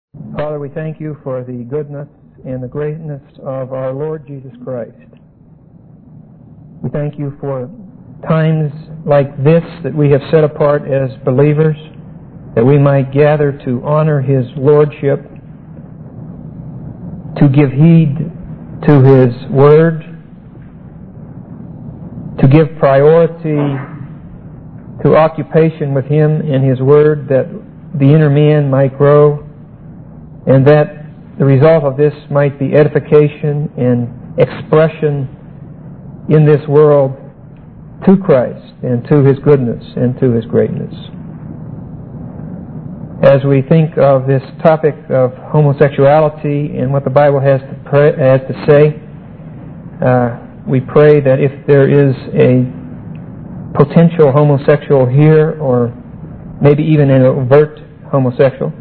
Father, we thank you for the goodness and the greatness of our Lord Jesus Christ. We thank you for times like this that we have set apart as believers, that we might gather to honor His Lordship, to give heed to His Word, to give priority to occupation with Him and His Word, that the inner man might grow, and that the result of this might be edification and expression in this world to Christ and to His goodness and to His greatness. As we think of this topic of homosexuality and what the Bible has to say, we pray that if there is a potential homosexual here, or maybe even an overt homosexual,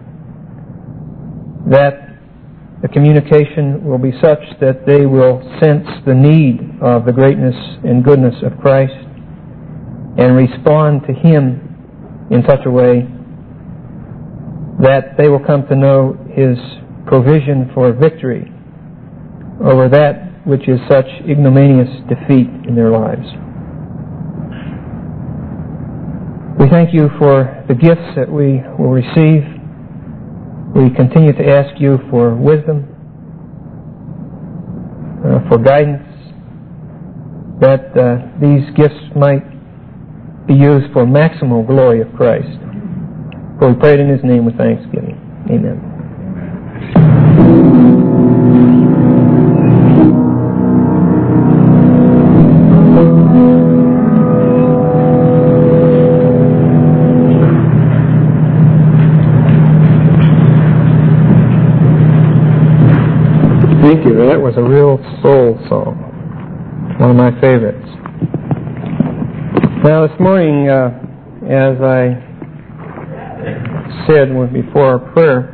that the communication will be such that they will sense the need of the greatness and goodness of Christ and respond to Him in such a way that they will come to know His provision for victory over that which is such ignominious defeat in their lives. We thank you for the gifts that we will receive. We continue to ask you for wisdom, for guidance, that these gifts might be used for maximal glory of Christ. For we pray it in His name with thanksgiving. Amen. Thank you. That was a real soul song. One of my favorites. Now this morning, as I said before our prayer,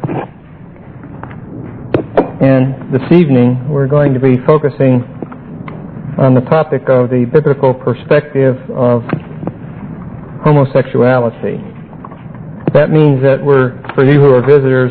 and this evening we're going to be focusing on the topic of the biblical perspective of homosexuality. That means that for you who are visitors,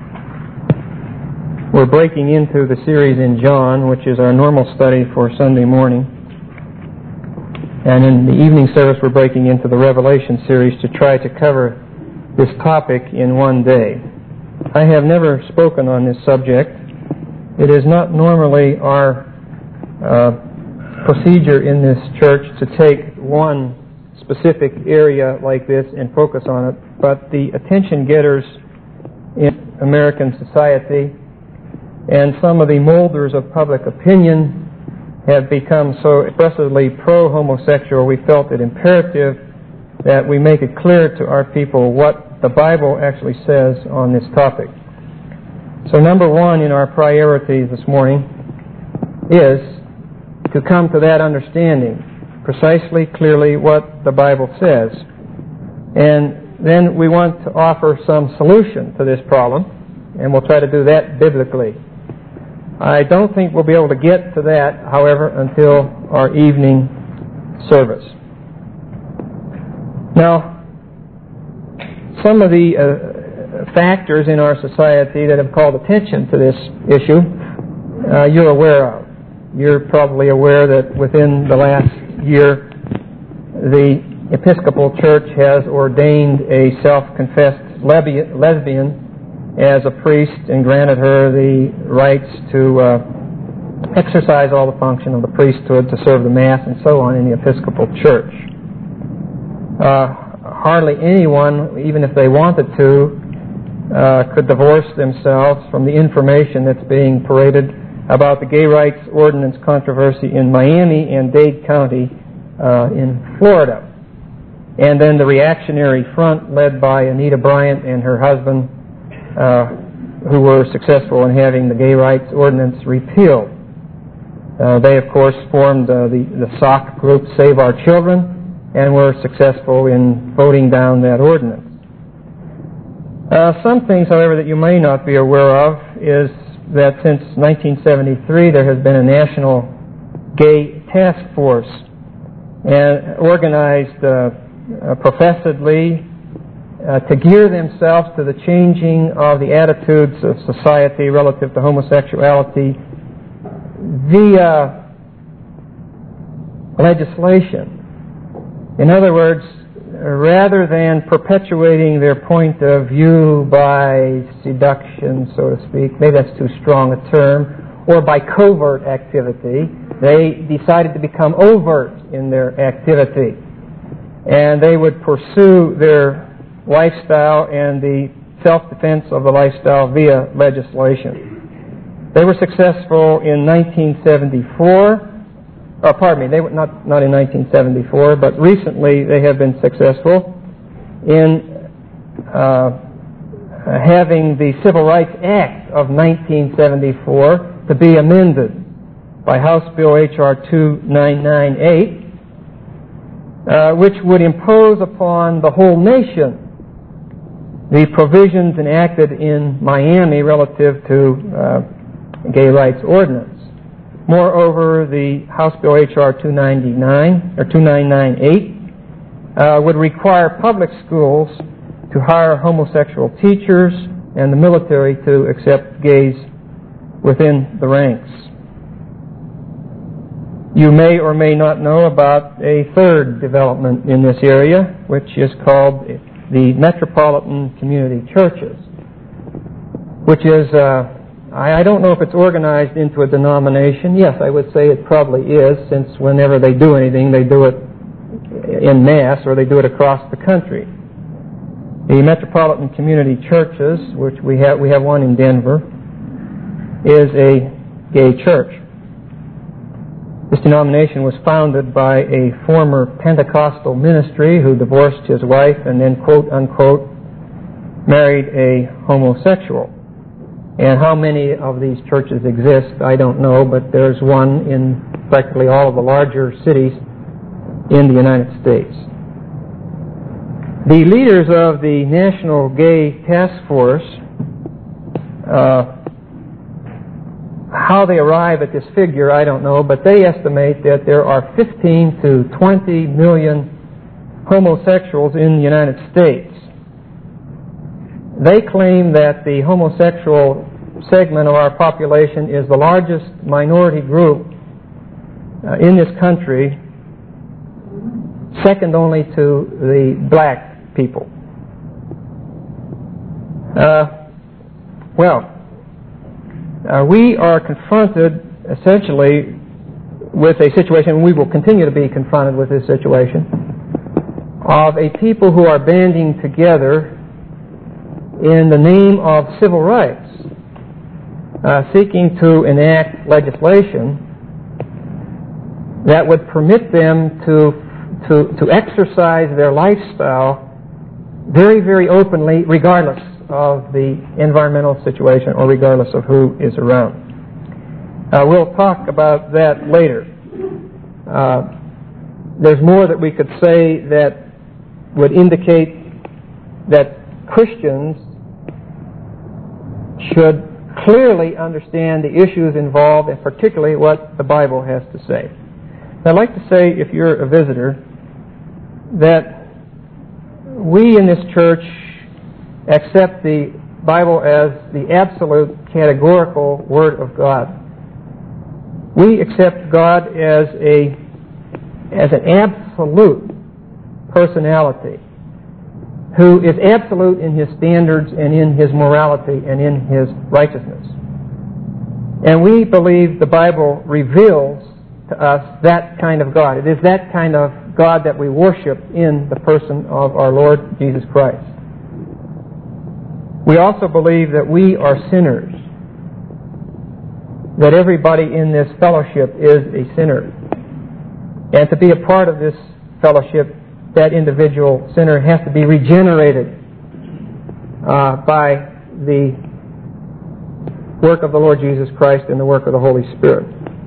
we're breaking into the series in John, which is our normal study for Sunday morning. And in the evening service, we're breaking into the Revelation series to try to cover this topic in one day. I have never spoken on this subject. It is not normally our procedure in this church to take one specific area like this and focus on it, but the attention getters in American society and some of the molders of public opinion have become so expressively pro-homosexual, we felt it imperative that we make it clear to our people what the Bible actually says on this topic. So number one in our priorities this morning is to come to that understanding, precisely, clearly what the Bible says. And then we want to offer some solution to this problem, and we'll try to do that biblically. I don't think we'll be able to get to that, however, until our evening service. Now, some of the factors in our society that have called attention to this issue, you're aware of. You're probably aware that within the last year, the Episcopal Church has ordained a self-confessed lesbian as a priest and granted her the rights to exercise all the function of the priesthood, to serve the Mass and so on in the Episcopal Church. Hardly anyone, even if they wanted to, could divorce themselves from the information that's being paraded about the gay rights ordinance controversy in Miami and Dade County in Florida. And then the reactionary front led by Anita Bryant and her husband, who were successful in having the gay rights ordinance repealed. They, of course, formed the SOC group Save Our Children and were successful in voting down that ordinance. Some things, however, that you may not be aware of is that since 1973 there has been a national gay task force and organized professedly to gear themselves to the changing of the attitudes of society relative to homosexuality via legislation. In other words, rather than perpetuating their point of view by seduction, so to speak, maybe that's too strong a term, or by covert activity, they decided to become overt in their activity. And they would pursue their lifestyle and the self-defense of the lifestyle via legislation. They were successful in 1974. They were not in 1974, but recently they have been successful in having the Civil Rights Act of 1974 to be amended by House Bill H.R. 2998, which would impose upon the whole nation the provisions enacted in Miami relative to gay rights ordinance. Moreover, the House Bill H.R. 2998 would require public schools to hire homosexual teachers and the military to accept gays within the ranks. You may or may not know about a third development in this area, which is called the Metropolitan Community Churches, which is I don't know if it's organized into a denomination. Yes, I would say it probably is, since whenever they do anything, they do it in mass or they do it across the country. The Metropolitan Community Churches, which we have one in Denver, is a gay church. This denomination was founded by a former Pentecostal ministry who divorced his wife and then, quote unquote, married a homosexual. And how many of these churches exist, I don't know, but there's one in practically all of the larger cities in the United States. The leaders of the National Gay Task Force, how they arrive at this figure, I don't know, but they estimate that there are 15 to 20 million homosexuals in the United States. They claim that the homosexual segment of our population is the largest minority group in this country, second only to the black people. We are confronted essentially with a situation, and we will continue to be confronted with this situation, of a people who are banding together in the name of civil rights, seeking to enact legislation that would permit them to exercise their lifestyle very, very openly, regardless of the environmental situation or regardless of who is around. We'll talk about that later. There's more that we could say that would indicate that Christians should clearly understand the issues involved and particularly what the Bible has to say. I'd like to say, if you're a visitor, that we in this church accept the Bible as the absolute categorical Word of God. We accept God as an absolute personality who is absolute in His standards and in His morality and in His righteousness. And we believe the Bible reveals to us that kind of God. It is that kind of God that we worship in the person of our Lord Jesus Christ. We also believe that we are sinners, that everybody in this fellowship is a sinner. And to be a part of this fellowship, that individual sinner has to be regenerated by the work of the Lord Jesus Christ and the work of the Holy Spirit.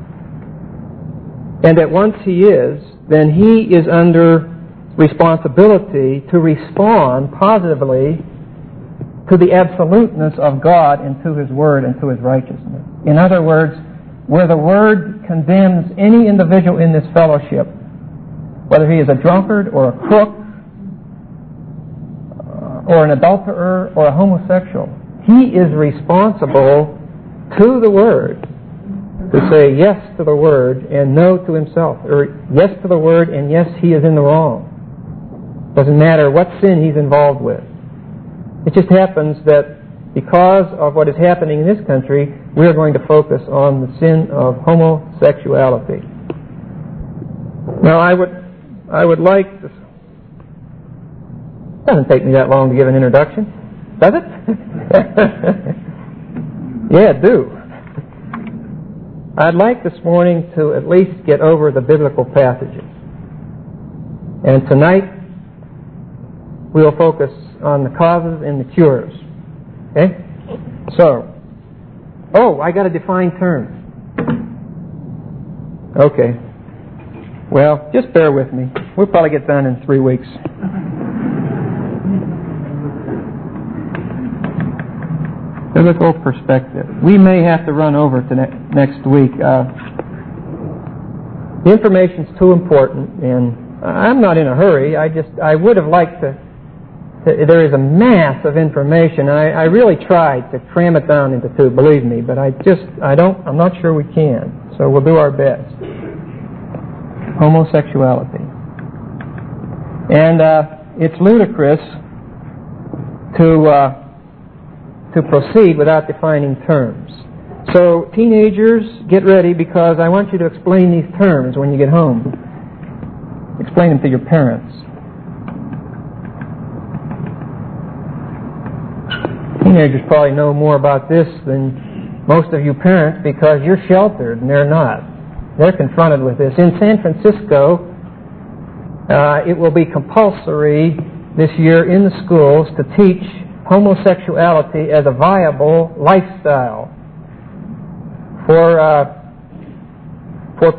And that once he is, then he is under responsibility to respond positively to the absoluteness of God and to His Word and to His righteousness. In other words, where the Word condemns any individual in this fellowship, whether he is a drunkard or a crook or an adulterer or a homosexual. He is responsible to the Word to say yes to the Word and no to himself, or yes to the Word and yes, he is in the wrong. Doesn't matter what sin he's involved with. It just happens that because of what is happening in this country, we are going to focus on the sin of homosexuality. Now, I would like to... It doesn't take me that long to give an introduction, does it? Yeah, do. I'd like this morning to at least get over the biblical passages. And tonight, we'll focus on the causes and the cures. Okay? So, I got to define terms. Okay. Well, just bear with me. We'll probably get done in 3 weeks. Biblical perspective. We may have to run over to next week. The information's too important, and I'm not in a hurry. I would have liked to. There is a mass of information. I really tried to cram it down into 2, believe me, but I'm not sure we can. So we'll do our best. Homosexuality. And it's ludicrous to proceed without defining terms. So teenagers, get ready, because I want you to explain these terms when you get home. Explain them to your parents. Teenagers probably know more about this than most of you parents because you're sheltered and they're not. They're confronted with this. In San Francisco, it will be compulsory this year in the schools to teach homosexuality as a viable lifestyle. For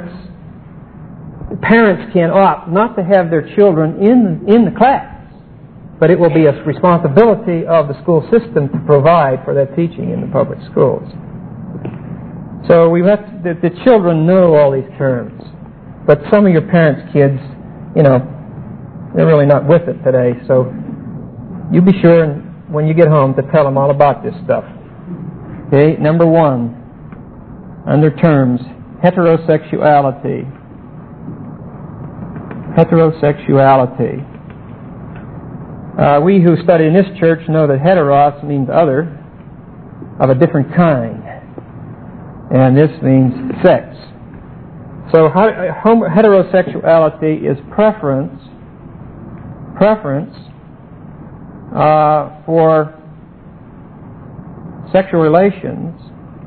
parents can opt not to have their children in the class, but it will be a responsibility of the school system to provide for that teaching in the public schools. So the children know all these terms, but some of your parents' kids, they're really not with it today. So you be sure when you get home to tell them all about this stuff. Okay, number 1, under terms, heterosexuality. Heterosexuality. We who study in this church know that heteros means other, of a different kind. And this means sex. So heterosexuality is preference for sexual relations,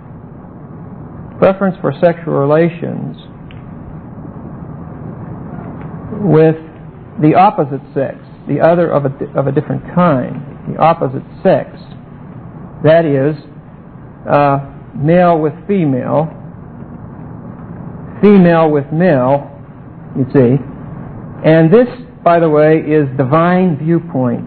with the opposite sex, the other of a different kind, the opposite sex. That is, male with female, female with male, you see. And this, by the way, is divine viewpoint.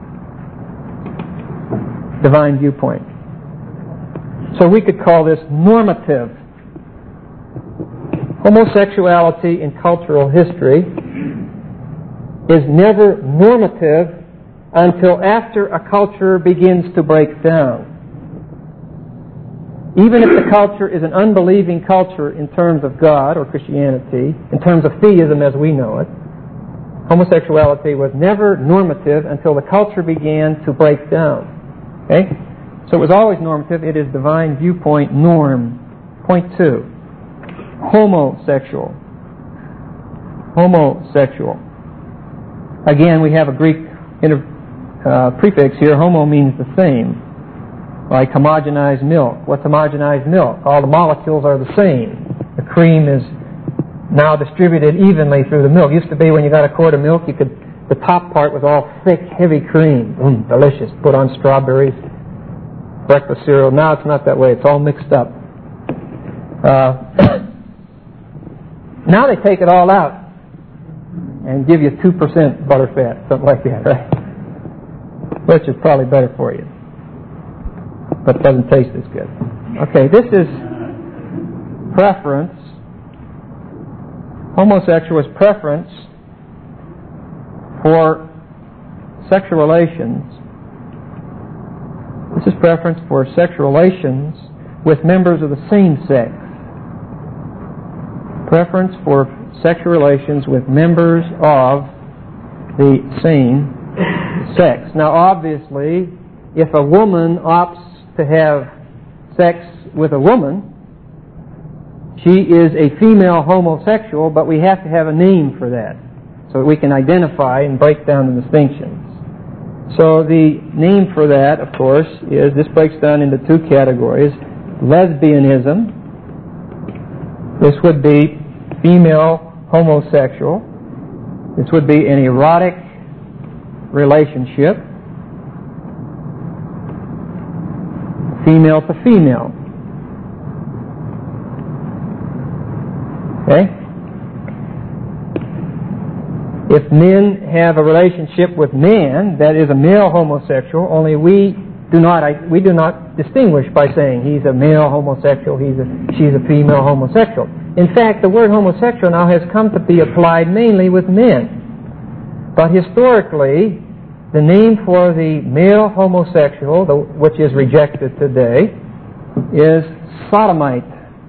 Divine viewpoint. So we could call this normative. Homosexuality in cultural history is never normative until after a culture begins to break down. Even if the culture is an unbelieving culture in terms of God or Christianity, in terms of theism as we know it, homosexuality was never normative until the culture began to break down. Okay? So it was always normative. It is divine viewpoint norm. Point 2. Homosexual. Homosexual. Again, we have a Greek prefix here. Homo means the same. Like homogenized milk. What's homogenized milk? All the molecules are the same. The cream is now distributed evenly through the milk. It used to be when you got a quart of milk, the top part was all thick, heavy cream. Delicious. Put on strawberries, breakfast cereal. Now it's not that way. It's all mixed up. Now they take it all out and give you 2% butterfat, something like that, right? Which is probably better for you, but doesn't taste as good. Okay, this is preference. Homosexual is preference for sexual relations. This is preference for sexual relations with members of the same sex. Preference for sexual relations with members of the same sex. Now, obviously, if a woman opts to have sex with a woman, she is a female homosexual, but we have to have a name for that so that we can identify and break down the distinctions. So the name for that, of course, is, this breaks down into two categories. Lesbianism. This would be female homosexual. This would be an erotic relationship, female to female. Okay? If men have a relationship with men, that is a male homosexual, only we do not distinguish by saying he's a male homosexual, she's a female homosexual. In fact, the word homosexual now has come to be applied mainly with men. But historically, the name for the male homosexual, which is rejected today, is sodomite.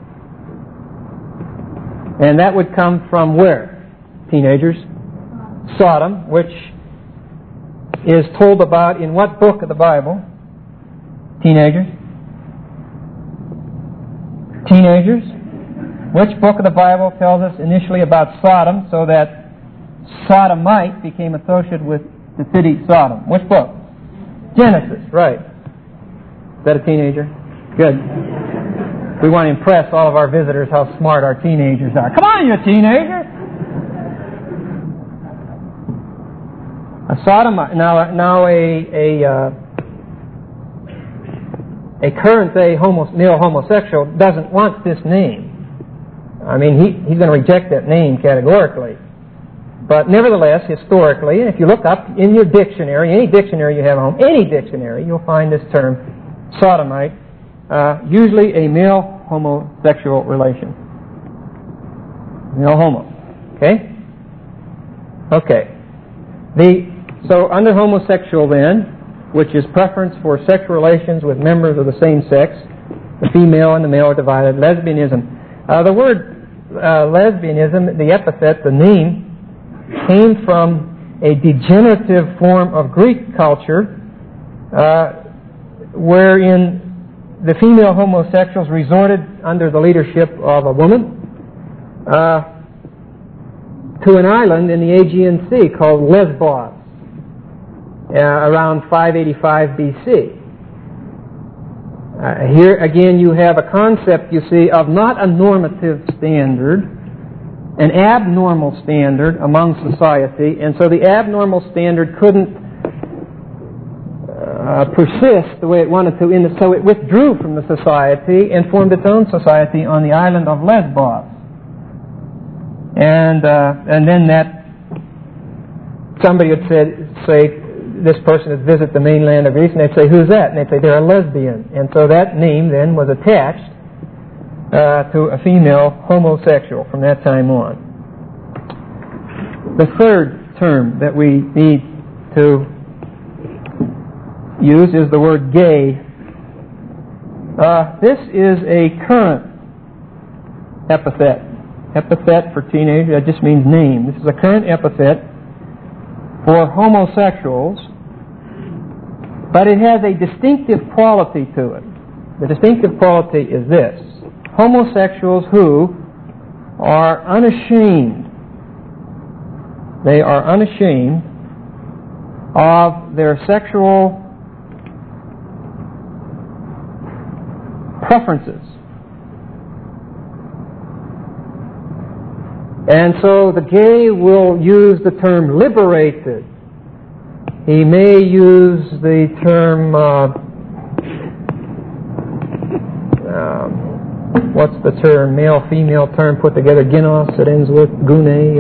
And that would come from where? Teenagers? Sodom, which is told about in what book of the Bible? Teenagers? Teenagers? Which book of the Bible tells us initially about Sodom, so that sodomite became associated with the city Sodom? Which book? Genesis, right. Is that a teenager? Good. We want to impress all of our visitors how smart our teenagers are. Come on, you teenager! A sodomite. Now a current day male homosexual doesn't want this name. I mean, he's going to reject that name categorically. But nevertheless, historically, and if you look up in your dictionary, any dictionary you have at home, any dictionary, you'll find this term, sodomite, usually a male homosexual relation. Male homo. Okay? Okay. So under homosexual then, which is preference for sexual relations with members of the same sex, the female and the male are divided. Lesbianism. The word lesbianism, the epithet, the name, came from a degenerative form of Greek culture wherein the female homosexuals resorted under the leadership of a woman to an island in the Aegean Sea called Lesbos around 585 BC. Here again you have a concept, you see, of not a normative standard, an abnormal standard among society, and so the abnormal standard couldn't persist the way it wanted to, so it withdrew from the society and formed its own society on the island of Lesbos. And then that somebody would say this person would visit the mainland of Greece, and they'd say, "Who's that?" And they'd say, "They're a lesbian." And so that name then was attached to a female homosexual from that time on. The third term that we need to use is the word gay. This is a current epithet. Epithet for teenagers, that just means name. This is a current epithet for homosexuals, but it has a distinctive quality to it. The distinctive quality is this: homosexuals who are unashamed. They are unashamed of their sexual preferences. And so the gay will use the term liberated. He may use the term, what's the term, male-female term put together, ginos, it ends with gune.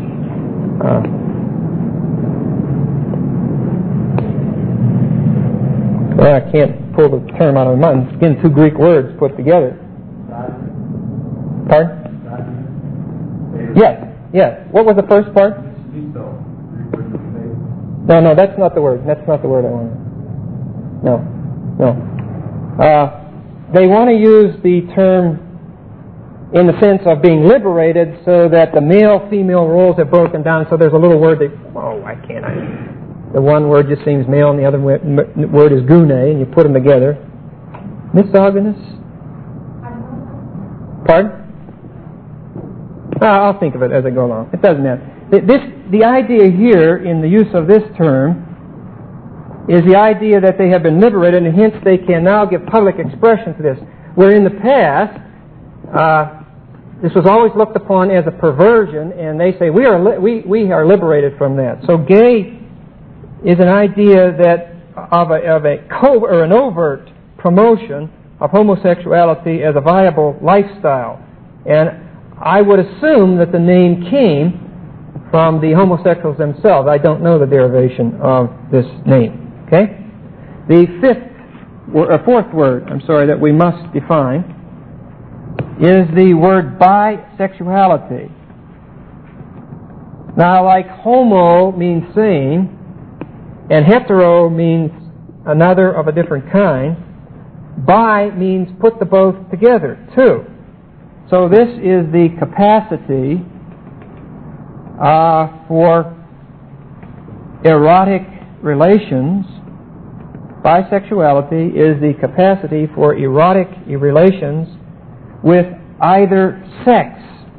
Well, I can't pull the term out of my mind. It's again two Greek words put together. Pardon? Yes. What was the first part? No, that's not the word. That's not the word I want. No. They want to use the term in the sense of being liberated so that the male-female roles have broken down. So there's a little word that, the one word just seems male and the other word is gune, and you put them together. Misogynous? Pardon? I'll think of it as I go along. It doesn't matter. The idea here in the use of this term is the idea that they have been liberated, and hence they can now give public expression to this. Where in the past, this was always looked upon as a perversion, and they say we are liberated from that. So gay is an idea that of an overt promotion of homosexuality as a viable lifestyle, and I would assume that the name came from the homosexuals themselves. I don't know the derivation of this name. Okay? The fourth word, that we must define is the word bisexuality. Now, like homo means same, and hetero means another of a different kind, bi means put the both together, too. So this is the capacity for erotic relations. Bisexuality is the capacity for erotic relations with either sex.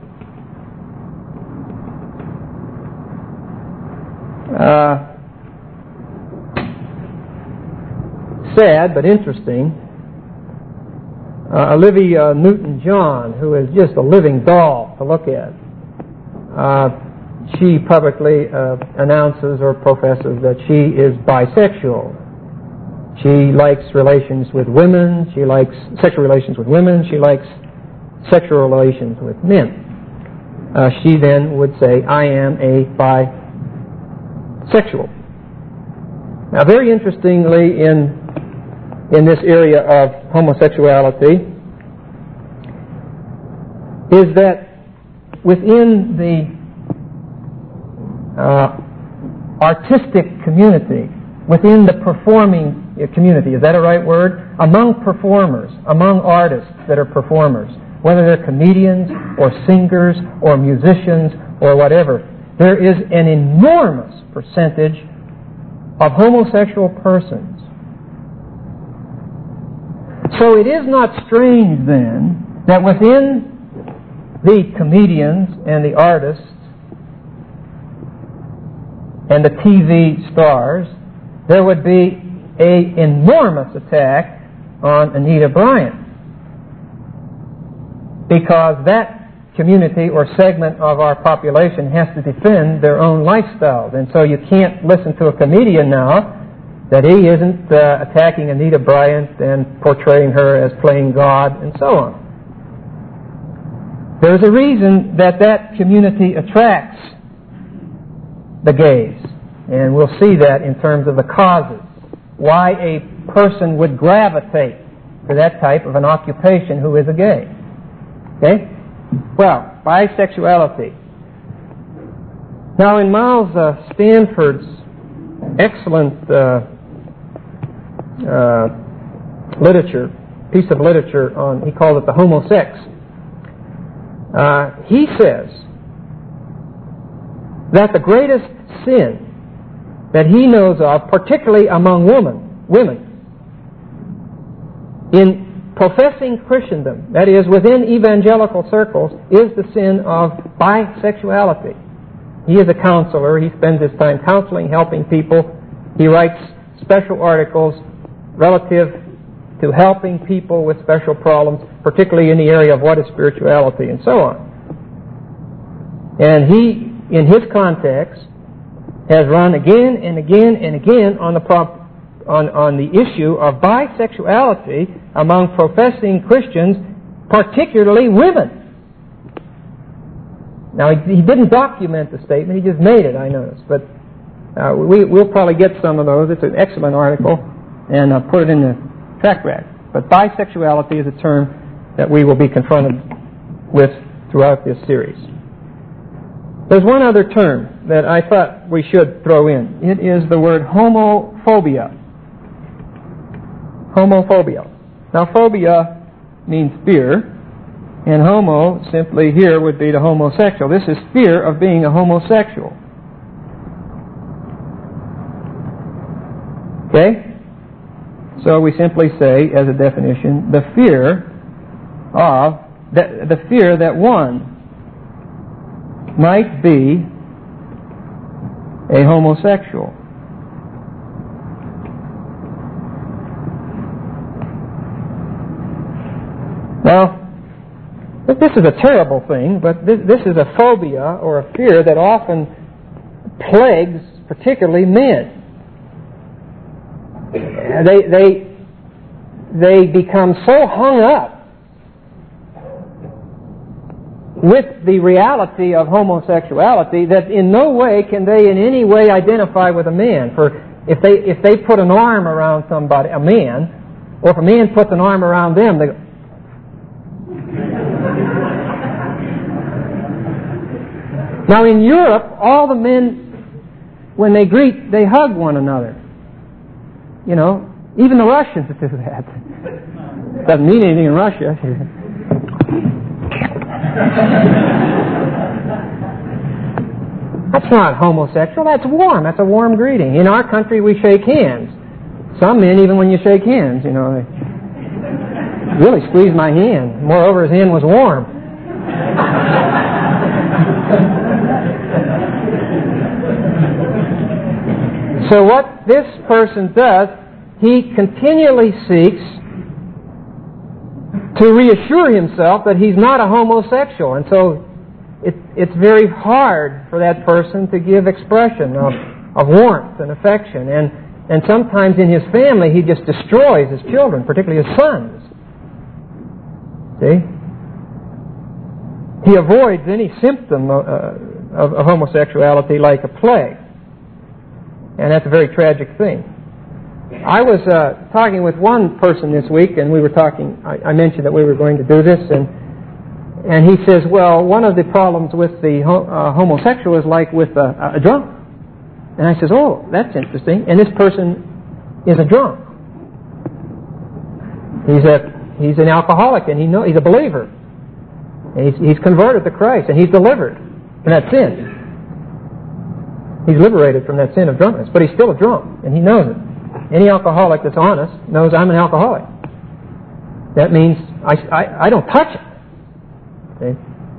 Sad but interesting. Olivia Newton-John, who is just a living doll to look at, she publicly announces or professes that she is bisexual. She likes relations with women. She likes sexual relations with women. She likes sexual relations with men. She then would say, I am a bisexual. Now, very interestingly, in this area of homosexuality is that within the artistic community, within the performing community, is that a right word? Among performers, among artists that are performers, whether they're comedians or singers or musicians or whatever, there is an enormous percentage of homosexual persons. So it is not strange then that within the comedians and the artists and the TV stars, there would be an enormous attack on Anita Bryant, because that community or segment of our population has to defend their own lifestyles. And so you can't listen to a comedian now that he isn't attacking Anita Bryant and portraying her as playing God and so on. There's a reason that community attracts the gays, and we'll see that in terms of the causes, why a person would gravitate to that type of an occupation who is a gay. Okay? Well, bisexuality. Now, in Miles Stanford's excellent piece of literature on, he called it the Homo Sex, he says that the greatest sin that he knows of, particularly among women, in professing Christendom, that is, within evangelical circles, is the sin of bisexuality. He is a counselor. He spends his time counseling, helping people. He writes special articles relative to helping people with special problems, particularly in the area of what is spirituality and so on. And he, in his context, has run again and again and again on the issue of bisexuality among professing Christians, particularly women. Now, he didn't document the statement, he just made it, I noticed. But we'll probably get some of those. It's an excellent article, and I'll put it in the tract rack. But bisexuality is a term that we will be confronted with throughout this series. There's one other term that I thought we should throw in. It is the word homophobia. Homophobia. Now, phobia means fear, and homo simply here would be the homosexual. This is fear of being a homosexual. Okay? So we simply say, as a definition, the fear that one might be a homosexual. Now, this is a terrible thing, but this is a phobia or a fear that often plagues particularly men. They become so hung up with the reality of homosexuality that in no way can they in any way identify with a man. For if they put an arm around somebody, a man, or if a man puts an arm around them, they go. Now in Europe, all the men, when they greet, they hug one another. You know, even the Russians do that. Doesn't mean anything in Russia. That's not homosexual. That's warm. That's a warm greeting. In our country, we shake hands. Some men, even when you shake hands, you know, they really squeezed my hand. Moreover, his hand was warm. So what this person does, he continually seeks to reassure himself that he's not a homosexual. And so it's very hard for that person to give expression of warmth and affection. And sometimes in his family he just destroys his children, particularly his sons. See? He avoids any symptom of homosexuality like a plague. And that's a very tragic thing. I was talking with one person this week, and we were talking, I mentioned that we were going to do this, and he says, well, one of the problems with the homosexual is like with a drunk. And I says, oh, that's interesting. And this person is a drunk. He's an alcoholic, and he's a believer. And he's converted to Christ, and he's delivered from that sin. He's liberated from that sin of drunkenness, but he's still a drunk, and he knows it. Any alcoholic that's honest knows I'm an alcoholic. That means I don't touch it. See?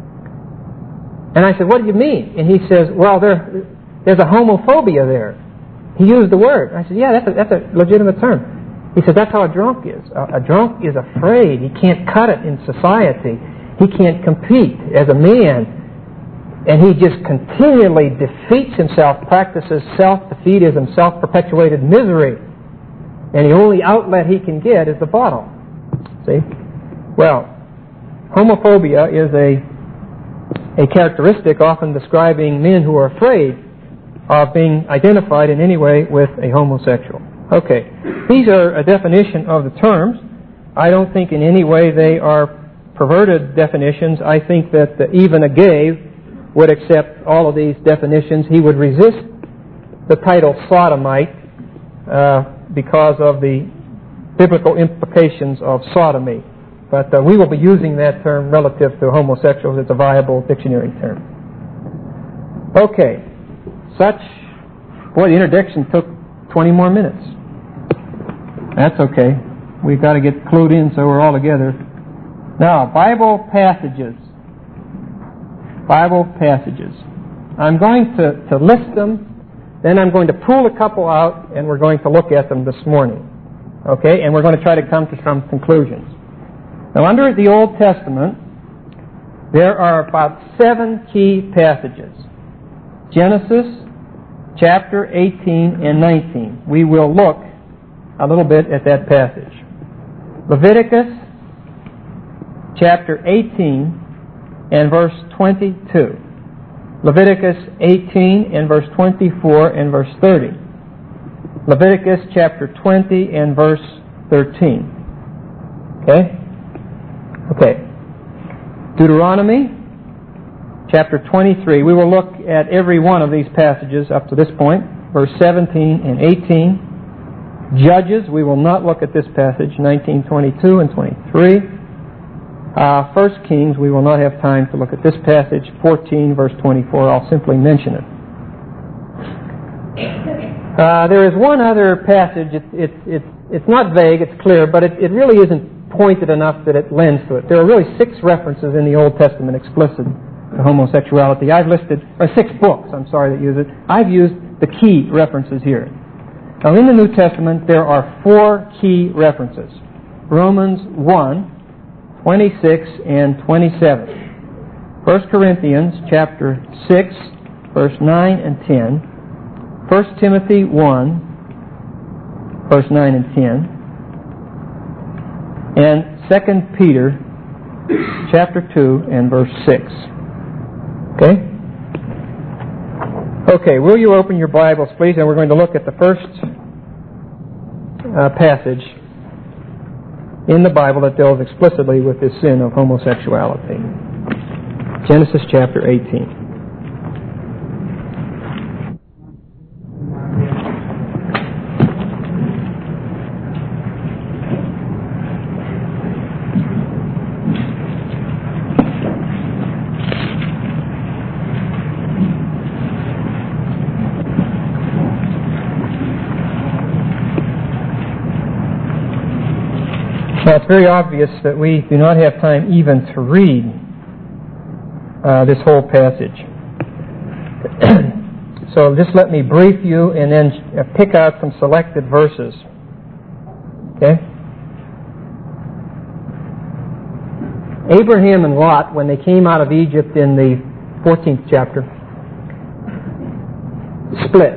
And I said, what do you mean? And he says, well, there's a homophobia there. He used the word. I said, yeah, that's a legitimate term. He said, that's how a drunk is. A drunk is afraid. He can't cut it in society. He can't compete as a man. And he just continually defeats himself, practices self-defeatism, self-perpetuated misery. And the only outlet he can get is the bottle. See? Well, homophobia is a characteristic often describing men who are afraid of being identified in any way with a homosexual. Okay. These are a definition of the terms. I don't think in any way they are perverted definitions. I think that even a gay would accept all of these definitions. He would resist the title sodomite because of the biblical implications of sodomy. But we will be using that term relative to homosexuals. It's a viable dictionary term. Okay. Boy, the introduction took 20 more minutes. That's okay. We've got to get clued in so we're all together. Now, Bible passages. Bible passages. I'm going to list them, then I'm going to pull a couple out, and we're going to look at them this morning. Okay? And we're going to try to come to some conclusions. Now, under the Old Testament, there are about 7 key passages. Genesis, chapter 18 and 19. We will look a little bit at that passage. Leviticus, chapter 18 and verse 22. Leviticus 18 and verse 24 and verse 30. Leviticus chapter 20 and verse 13. Okay? Okay. Deuteronomy chapter 23. We will look at every one of these passages up to this point, verse 17 and 18. Judges, we will not look at this passage, 19, 22, and 23. 1 Kings, we will not have time to look at this passage, 14, verse 24. I'll simply mention it. There is one other passage. It's not vague, it's clear, but it really isn't pointed enough that it lends to it. There are really 6 references in the Old Testament explicit to homosexuality. I've listed, or 6 books, that use it. I've used the key references here. Now, in the New Testament, there are 4 key references. Romans 1, 26 and 27. 1 Corinthians chapter 6, verse 9 and 10. 1 Timothy 1, verse 9 and 10. And 2 Peter chapter 2 and verse 6. Okay? Okay, will you open your Bibles, please? And we're going to look at the first passage in the Bible that deals explicitly with this sin of homosexuality. Genesis chapter 18. Now, it's very obvious that we do not have time even to read this whole passage. So just let me brief you and then pick out some selected verses. Okay? Abraham and Lot, when they came out of Egypt in the 14th chapter, split.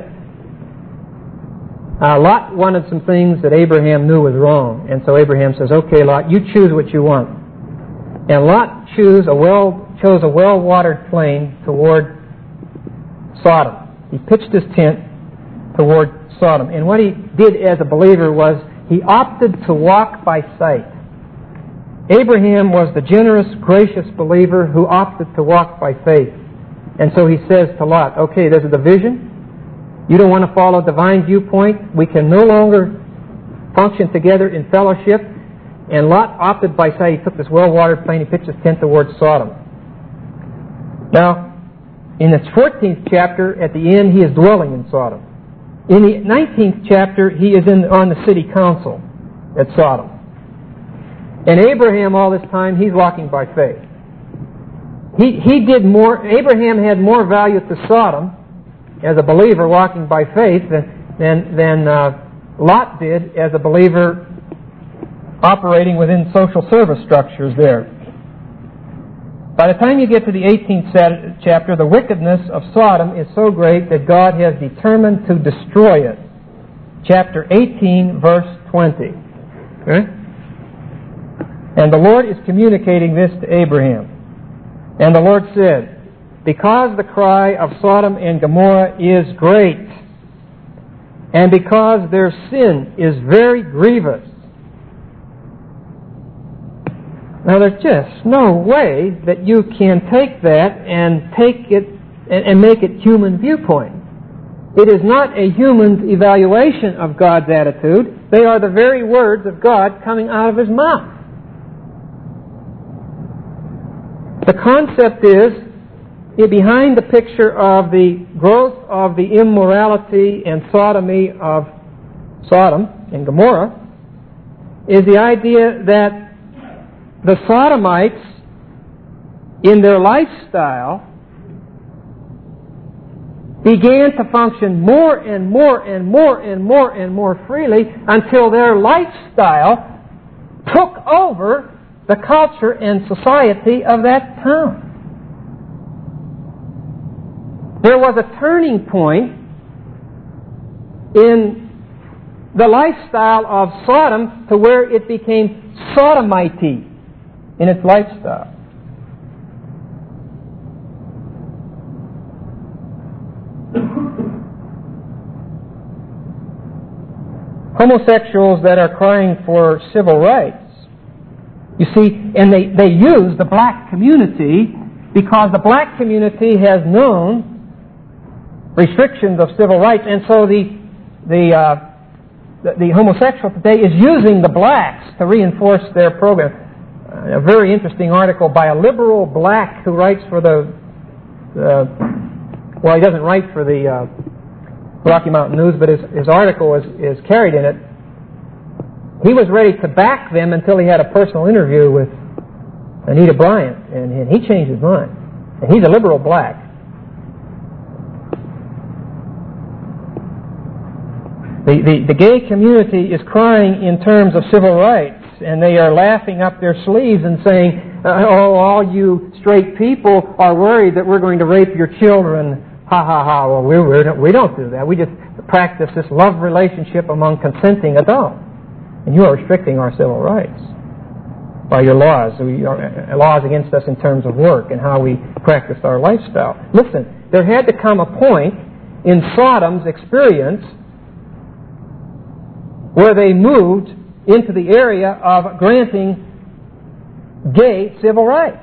Lot wanted some things that Abraham knew was wrong, and so Abraham says, "Okay, Lot, you choose what you want." And Lot chose a well-watered plain toward Sodom. He pitched his tent toward Sodom, and what he did as a believer was he opted to walk by sight. Abraham was the generous, gracious believer who opted to walk by faith, and so he says to Lot, "Okay, there's a division. You don't want to follow divine viewpoint. We can no longer function together in fellowship." And Lot opted by sight. He took this well-watered plain. He pitched his tent towards Sodom. Now, in the 14th chapter, at the end, he is dwelling in Sodom. In the 19th chapter, he is on the city council at Sodom. And Abraham, all this time, he's walking by faith. He did more. Abraham had more value to Sodom as a believer walking by faith than Lot did as a believer operating within social service structures there. By the time you get to the 18th chapter, the wickedness of Sodom is so great that God has determined to destroy it. Chapter 18, verse 20. Okay? And the Lord is communicating this to Abraham. And the Lord said, "Because the cry of Sodom and Gomorrah is great, and because their sin is very grievous." Now, there's just no way that you can take that and take it and make it human viewpoint. It is not a human's evaluation of God's attitude. They are the very words of God coming out of His mouth. The concept is, behind the picture of the growth of the immorality and sodomy of Sodom and Gomorrah, is the idea that the Sodomites, in their lifestyle, began to function more and more and more and more and more freely until their lifestyle took over the culture and society of that town. There was a turning point in the lifestyle of Sodom to where it became Sodomite in its lifestyle. Homosexuals that are crying for civil rights, you see, and they use the black community because the black community has known restrictions of civil rights, and so the homosexual today is using the blacks to reinforce their program. A very interesting article by a liberal black who writes for well, he doesn't write for the Rocky Mountain News, but his article is carried in it. He was ready to back them until he had a personal interview with Anita Bryant, and he changed his mind. And he's a liberal black. The gay community is crying in terms of civil rights, and they are laughing up their sleeves and saying, oh, all you straight people are worried that we're going to rape your children. Ha, ha, ha. Well, we don't do that. We just practice this love relationship among consenting adults. And you are restricting our civil rights by your laws. Laws against us in terms of work and how we practice our lifestyle. Listen, there had to come a point in Sodom's experience where they moved into the area of granting gay civil rights.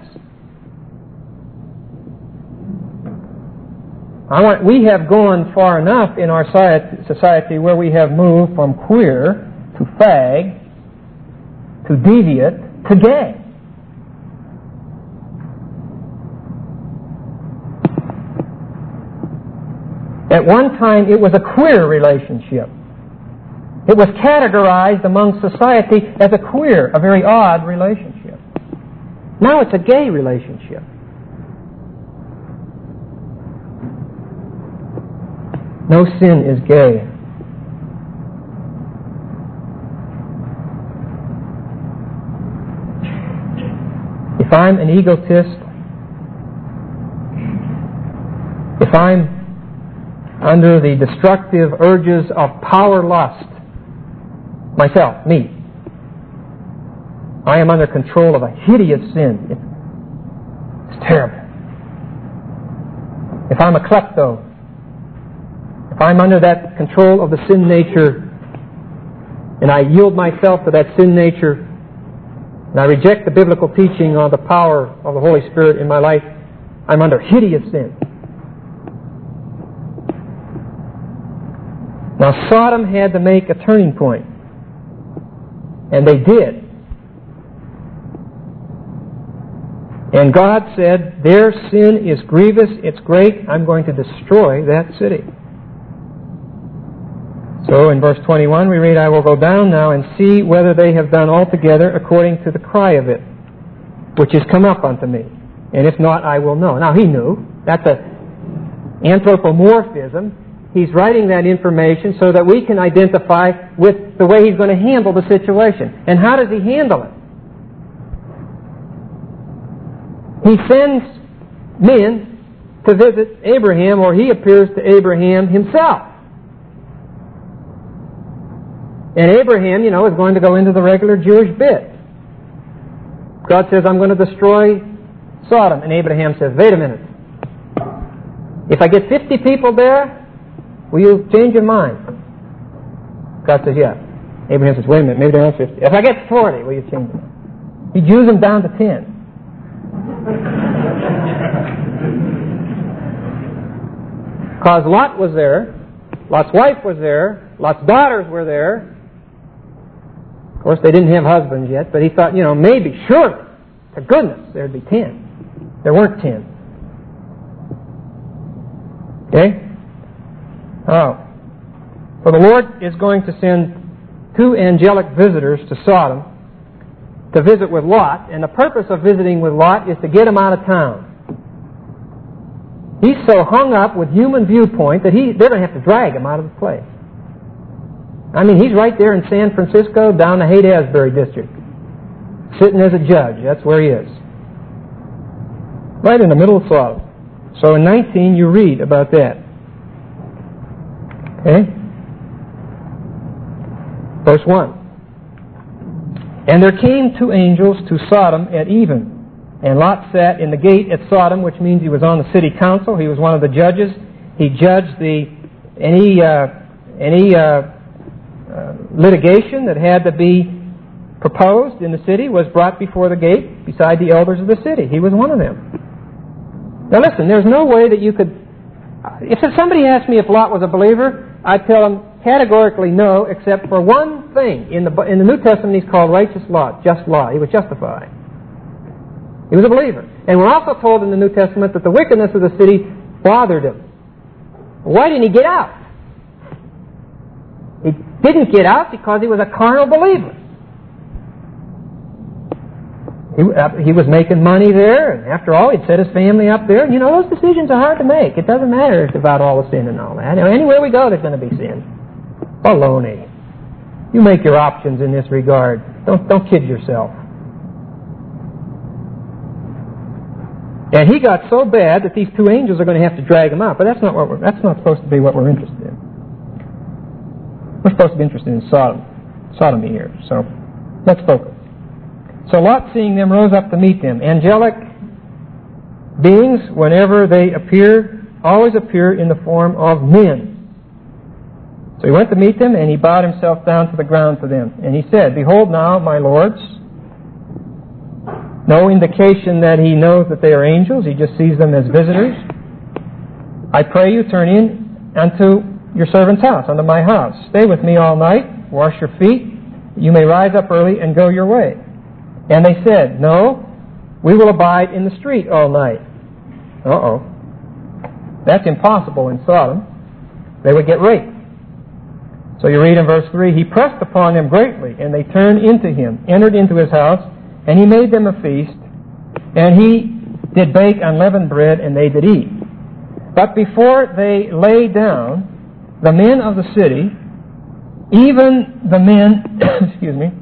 We have gone far enough in our society where we have moved from queer to fag to deviant to gay. At one time it was a queer relationship. It was categorized among society as a queer, a very odd relationship. Now it's a gay relationship. No sin is gay. If I'm an egotist, if I'm under the destructive urges of power lust, myself, me, I am under control of a hideous sin. It's terrible. If I'm a klepto, if I'm under that control of the sin nature, and I yield myself to that sin nature, and I reject the biblical teaching on the power of the Holy Spirit in my life, I'm under hideous sin. Now Sodom had to make a turning point. And they did. And God said, their sin is grievous, it's great, I'm going to destroy that city. So in verse 21 we read, I will go down now and see whether they have done altogether according to the cry of it, which is come up unto me. And if not, I will know. Now he knew. That's an anthropomorphism. He's writing that information so that we can identify with the way he's going to handle the situation. And how does he handle it? He sends men to visit Abraham, or he appears to Abraham himself. And Abraham, is going to go into the regular Jewish bit. God says, I'm going to destroy Sodom. And Abraham says, wait a minute. If I get 50 people there, will you change your mind? God says, yeah. Abraham says, wait a minute, maybe there are 50. If I get 40, will you change your mind? He Jews them down to 10. Because Lot was there, Lot's wife was there, Lot's daughters were there. Of course, they didn't have husbands yet, but he thought, maybe, surely, to goodness, there'd be 10. There weren't 10. Okay? Oh. So the Lord is going to send 2 angelic visitors to Sodom to visit with Lot, and the purpose of visiting with Lot is to get him out of town. He's so hung up with human viewpoint that they're going to have to drag him out of the place. I mean, he's right there in San Francisco, down the Haight-Ashbury district, sitting as a judge. That's where he is. Right in the middle of Sodom. So in 19, you read about that. Okay? Verse 1. And there came 2 angels to Sodom at even. And Lot sat in the gate at Sodom, which means he was on the city council. He was one of the judges. He judged any litigation that had to be proposed in the city was brought before the gate beside the elders of the city. He was one of them. Now listen, there's no way that you could... If somebody asked me if Lot was a believer, I'd tell them categorically no, except for one thing. In the New Testament, he's called righteous Lot, just Lot. He was justified. He was a believer. And we're also told in the New Testament that the wickedness of the city bothered him. Why didn't he get out? He didn't get out because he was a carnal believer. He was making money there, and after all, he'd set his family up there. You know, those decisions are hard to make. It doesn't matter about all the sin and all that. Anywhere we go, there's going to be sin. Baloney. You make your options in this regard. Don't kid yourself. And he got so bad that these two angels are going to have to drag him out. But that's not supposed to be what we're interested in. We're supposed to be interested in sodomy here. So let's focus. So Lot, seeing them, rose up to meet them. Angelic beings, whenever they appear, always appear in the form of men. So he went to meet them, and he bowed himself down to the ground to them. And he said, "Behold now, my lords." No indication that he knows that they are angels. He just sees them as visitors. "I pray you, turn in unto your servant's house, unto my house. Stay with me all night, wash your feet. You may rise up early and go your way." And they said, "No, we will abide in the street all night." Uh-oh. That's impossible in Sodom. They would get raped. So you read in verse 3, "He pressed upon them greatly, and they turned into him, entered into his house, and he made them a feast, and he did bake unleavened bread, and they did eat. But before they lay down, the men of the city, even the men," excuse me,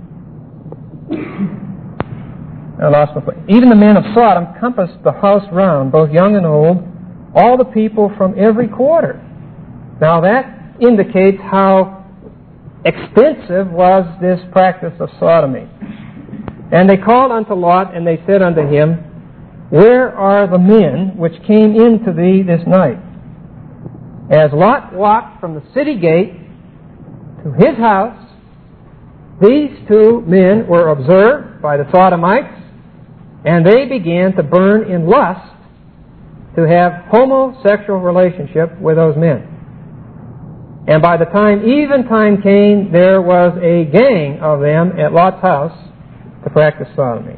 I lost my place. "Even the men of Sodom compassed the house round, both young and old, all the people from every quarter." Now that indicates how extensive was this practice of sodomy. "And they called unto Lot, and they said unto him, Where are the men which came in to thee this night? As Lot walked from the city gate to his house, these two men were observed by the Sodomites, and they began to burn in lust to have homosexual relationship with those men. And by the time eventime came, there was a gang of them at Lot's house to practice sodomy.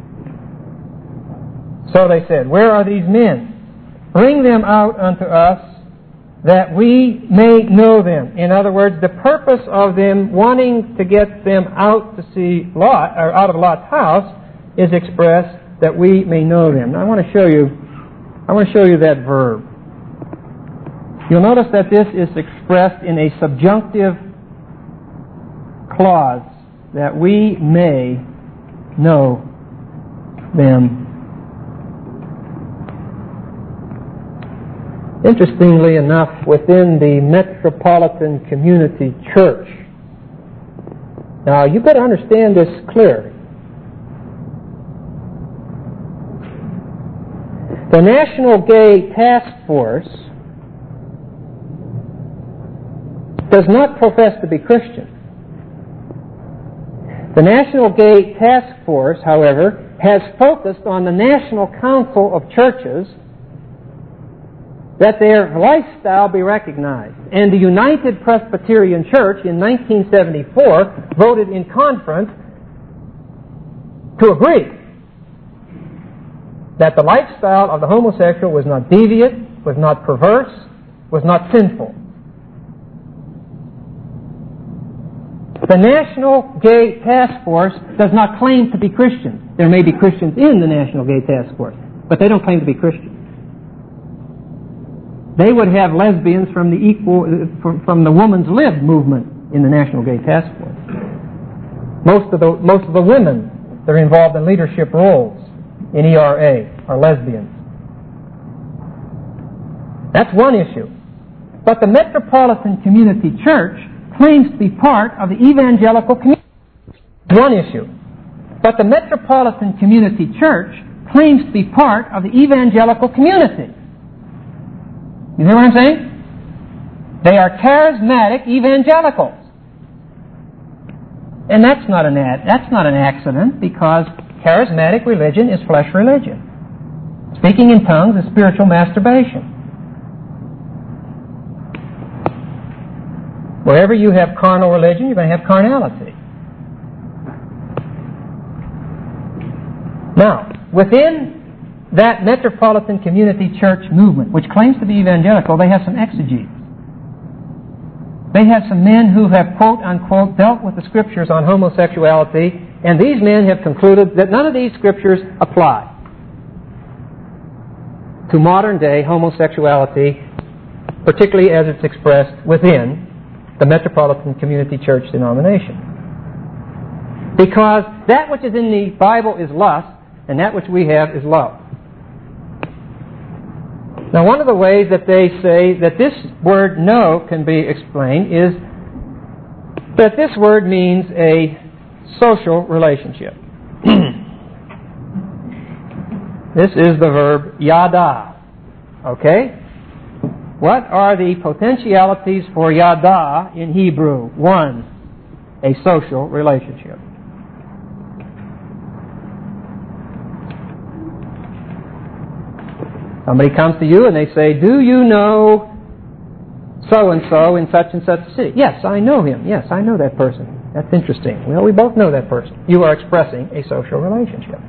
So they said, Where are these men? Bring them out unto us, that we may know them." In other words, the purpose of them wanting to get them out to see Lot, or out of Lot's house, is expressed, that we may know them. Now I want to show you that verb. You'll notice that this is expressed in a subjunctive clause, that we may know them. Interestingly enough, within the Metropolitan Community Church, now you better understand this clearly. The National Gay Task Force does not profess to be Christian. The National Gay Task Force, however, has focused on the National Council of Churches that their lifestyle be recognized. And the United Presbyterian Church in 1974 voted in conference to agree that the lifestyle of the homosexual was not deviant, was not perverse, was not sinful. The National Gay Task Force does not claim to be Christian. There may be Christians in the National Gay Task Force, but they don't claim to be Christian. They would have lesbians from the Woman's Lib movement in the National Gay Task Force. Most of the women that are involved in leadership roles in ERA are lesbians. That's one issue. But the Metropolitan Community Church claims to be part of the evangelical community. One issue. But the Metropolitan Community Church claims to be part of the evangelical community. You hear what I'm saying? They are charismatic evangelicals. And that's not an accident, because charismatic religion is flesh religion. Speaking in tongues is spiritual masturbation. Wherever you have carnal religion, you're going to have carnality. Now, within that Metropolitan Community Church movement, which claims to be evangelical, they have some exegetes. They have some men who have, quote unquote, dealt with the Scriptures on homosexuality, and these men have concluded that none of these Scriptures apply to modern day homosexuality, particularly as it's expressed within the Metropolitan Community Church denomination. Because that which is in the Bible is lust, and that which we have is love. Now, one of the ways that they say that this word "no" can be explained is that this word means a social relationship. This is the verb yada. Okay? What are the potentialities for yada in Hebrew? 1, a social relationship. Somebody comes to you and they say, "Do you know so-and-so in such and such a city?" "Yes, I know him. Yes, I know that person." "That's interesting." "Well, we both know that person." You are expressing a social relationship.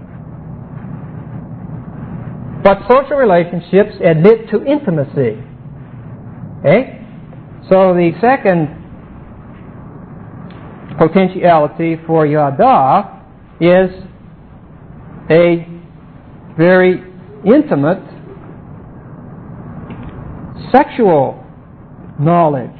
But social relationships admit to intimacy. Okay? So the second potentiality for yada is a very intimate sexual knowledge.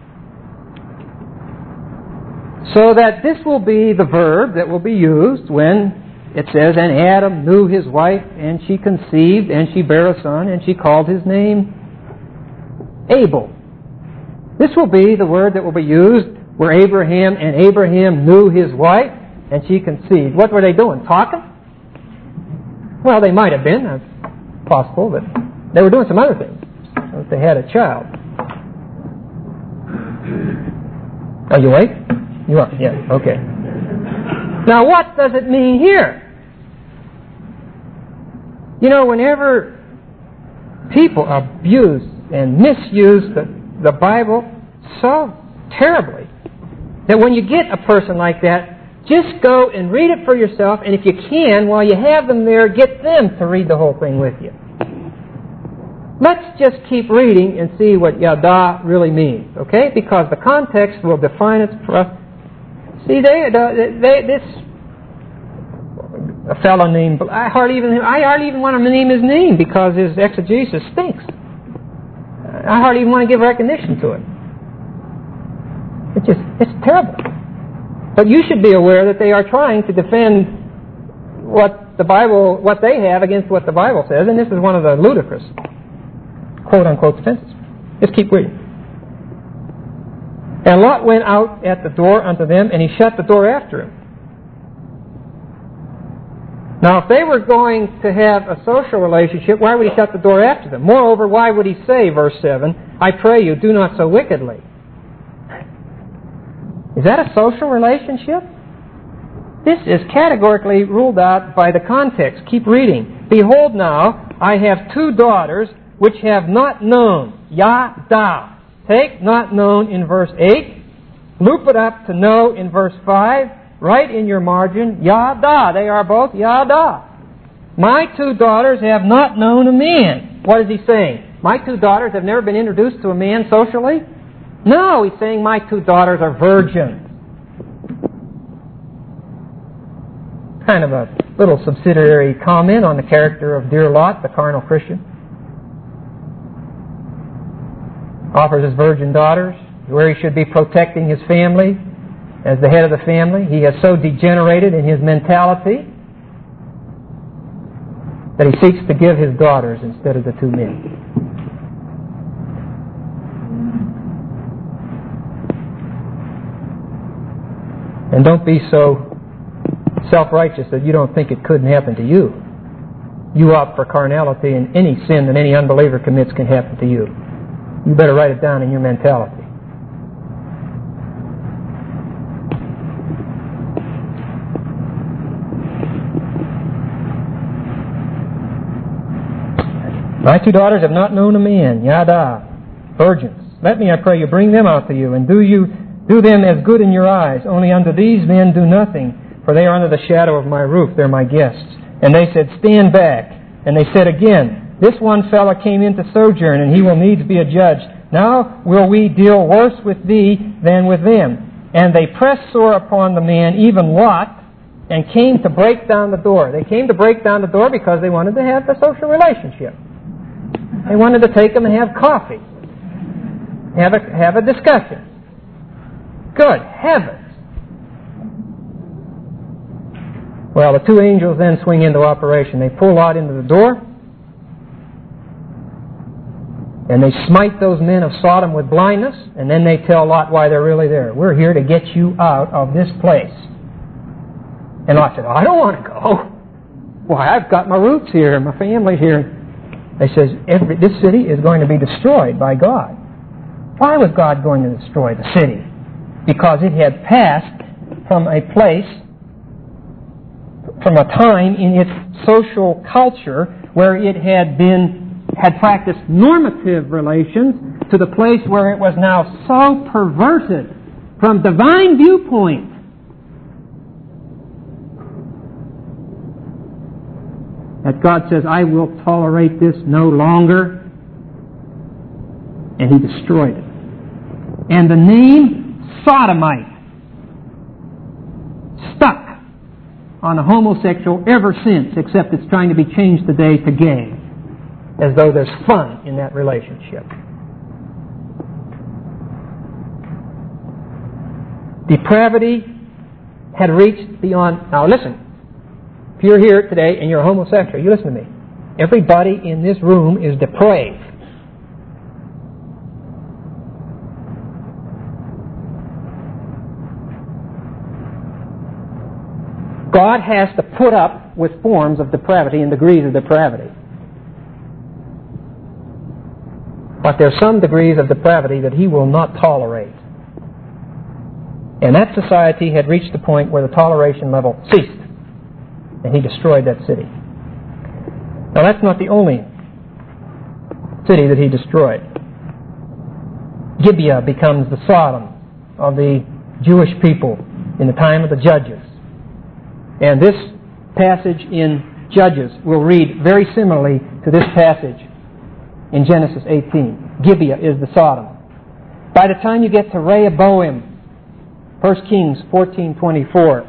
So that this will be the verb that will be used when it says, "And Adam knew his wife, and she conceived, and she bare a son, and she called his name Abel." This will be the word that will be used where Abraham knew his wife, and she conceived. What were they doing? Talking? Well, they might have been. That's possible, but they were doing some other things. If they had a child. Are you awake? You are? Yeah, okay. Now, what does it mean here? You know, whenever people abuse and misuse the Bible so terribly, that when you get a person like that, just go and read it for yourself, and if you can, while you have them there, get them to read the whole thing with you. Let's just keep reading and see what yada really means, okay? Because the context will define it for us. See, a fellow named, I hardly even want to name his name because his exegesis stinks. I hardly even want to give recognition to it. It's terrible. But you should be aware that they are trying to defend what they have against what the Bible says, and this is one of the ludicrous quote-unquote defenses. Just keep reading. "And Lot went out at the door unto them, and he shut the door after him." Now, if they were going to have a social relationship, why would he shut the door after them? Moreover, why would he say, verse 7, "I pray you, do not so wickedly"? Is that a social relationship? This is categorically ruled out by the context. Keep reading. "Behold now, I have 2 daughters which have not known." Yada. Take "not known" in verse 8. Loop it up to "know" in verse 5. Write in your margin, yada. They are both yada. "My 2 daughters have not known a man." What is he saying? My 2 daughters have never been introduced to a man socially? No, he's saying my 2 daughters are virgins. Kind of a little subsidiary comment on the character of dear Lot, the carnal Christian. Offers his virgin daughters, where he should be protecting his family as the head of the family. He has so degenerated in his mentality that he seeks to give his daughters instead of the 2 men. And don't be so self-righteous that you don't think it couldn't happen to you. You opt for carnality, and any sin that any unbeliever commits can happen to you. You better write it down in your mentality. My 2 daughters have not known a man, yada, virgins. Let me, I pray you, bring them out to you, and do them as good in your eyes. Only unto these men do nothing, for they are under the shadow of my roof. They're my guests. And they said, stand back. And they said again, this one fellow came in to sojourn, and he will needs be a judge. Now will we deal worse with thee than with them. And they pressed sore upon the man, even Lot, and came to break down the door. They came to break down the door because they wanted to have a social relationship. They wanted to take them and have coffee. Have a discussion. Good heavens. Well, the 2 angels then swing into operation. They pull Lot into the door, and they smite those men of Sodom with blindness, and then they tell Lot why they're really there. We're here to get you out of this place. And Lot said, I don't want to go. Why, I've got my roots here, my family's here. They says, this city is going to be destroyed by God. Why was God going to destroy the city? Because it had passed from a place, from a time in its social culture where it had practiced normative relations to the place where it was now so perverted from divine viewpoint that God says, I will tolerate this no longer. And He destroyed it. And the name Sodomite stuck on a homosexual ever since, except it's trying to be changed today to gay, as though there's fun in that relationship. Depravity had reached beyond... Now listen, if you're here today and you're a homosexual, you listen to me. Everybody in this room is depraved. God has to put up with forms of depravity and degrees of depravity. But there are some degrees of depravity that He will not tolerate. And that society had reached the point where the toleration level ceased. And He destroyed that city. Now that's not the only city that He destroyed. Gibeah becomes the Sodom of the Jewish people in the time of the Judges. And this passage in Judges will read very similarly to this passage in Genesis 18. Gibeah is the Sodom. By the time you get to Rehoboam, 1 Kings 14:24.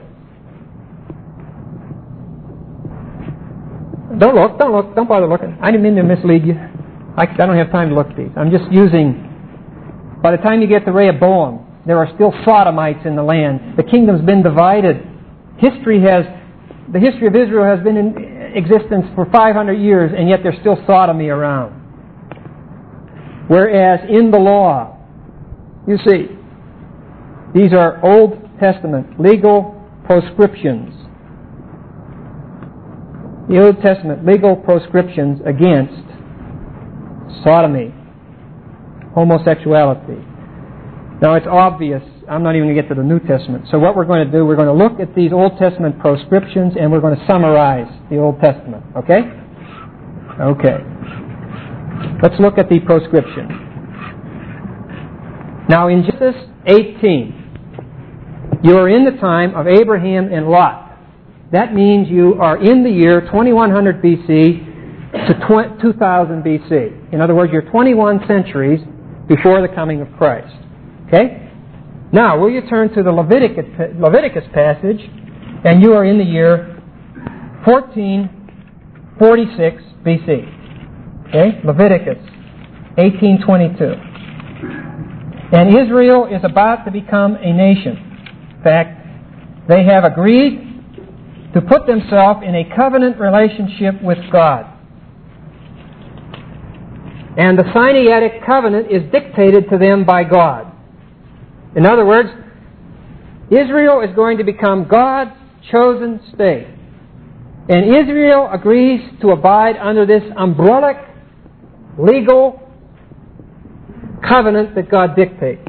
Don't look, don't bother looking. I didn't mean to mislead you. I don't have time to look at these. I'm just using... By the time you get to Rehoboam, there are still Sodomites in the land. The kingdom's been divided. The history of Israel has been in existence for 500 years, and yet there's still sodomy around. Whereas in the law, you see, these are Old Testament legal proscriptions. The Old Testament legal proscriptions against sodomy, homosexuality. Now it's obvious, I'm not even going to get to the New Testament. So what we're going to do, we're going to look at these Old Testament proscriptions and we're going to summarize the Old Testament. Okay? Okay. Let's look at the proscription. Now in Genesis 18, you are in the time of Abraham and Lot. That means you are in the year 2100 BC to 2000 BC. In other words, you're 21 centuries before the coming of Christ. Okay? Now, will you turn to the Leviticus passage, and you are in the year 1446 BC. Okay? Leviticus 18:22. And Israel is about to become a nation. In fact, they have agreed to put themselves in a covenant relationship with God. And the Sinaitic covenant is dictated to them by God. In other words, Israel is going to become God's chosen state. And Israel agrees to abide under this umbrella legal covenant that God dictates.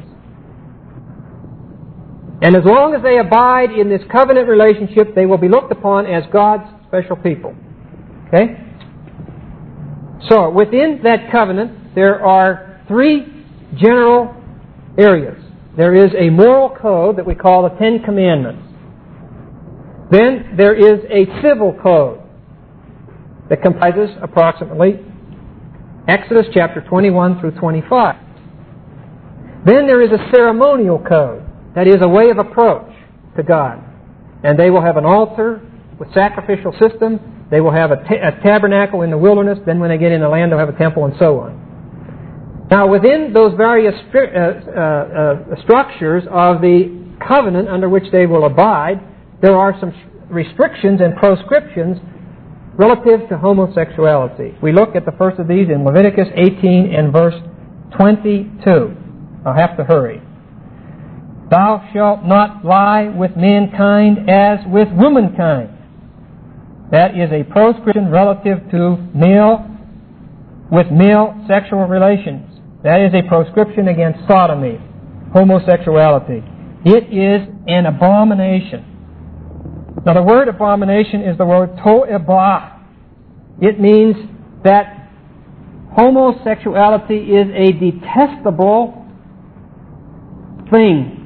And as long as they abide in this covenant relationship, they will be looked upon as God's special people. Okay? So, within that covenant, there are three general areas. There is a moral code that we call the Ten Commandments. Then there is a civil code that comprises approximately Exodus chapter 21 through 25. Then there is a ceremonial code, that is a way of approach to God. And they will have an altar with sacrificial system. They will have a tabernacle in the wilderness. Then when they get in the land, they'll have a temple and so on. Now within those various structures of the covenant under which they will abide, there are some restrictions and proscriptions relative to homosexuality. We look at the first of these in Leviticus 18 and verse 22. I'll have to hurry. Thou shalt not lie with mankind as with womankind. That is a proscription relative to male with male sexual relations. That is a proscription against sodomy, homosexuality. It is an abomination. Now the word abomination is the word to'ebah. It means that homosexuality is a detestable thing.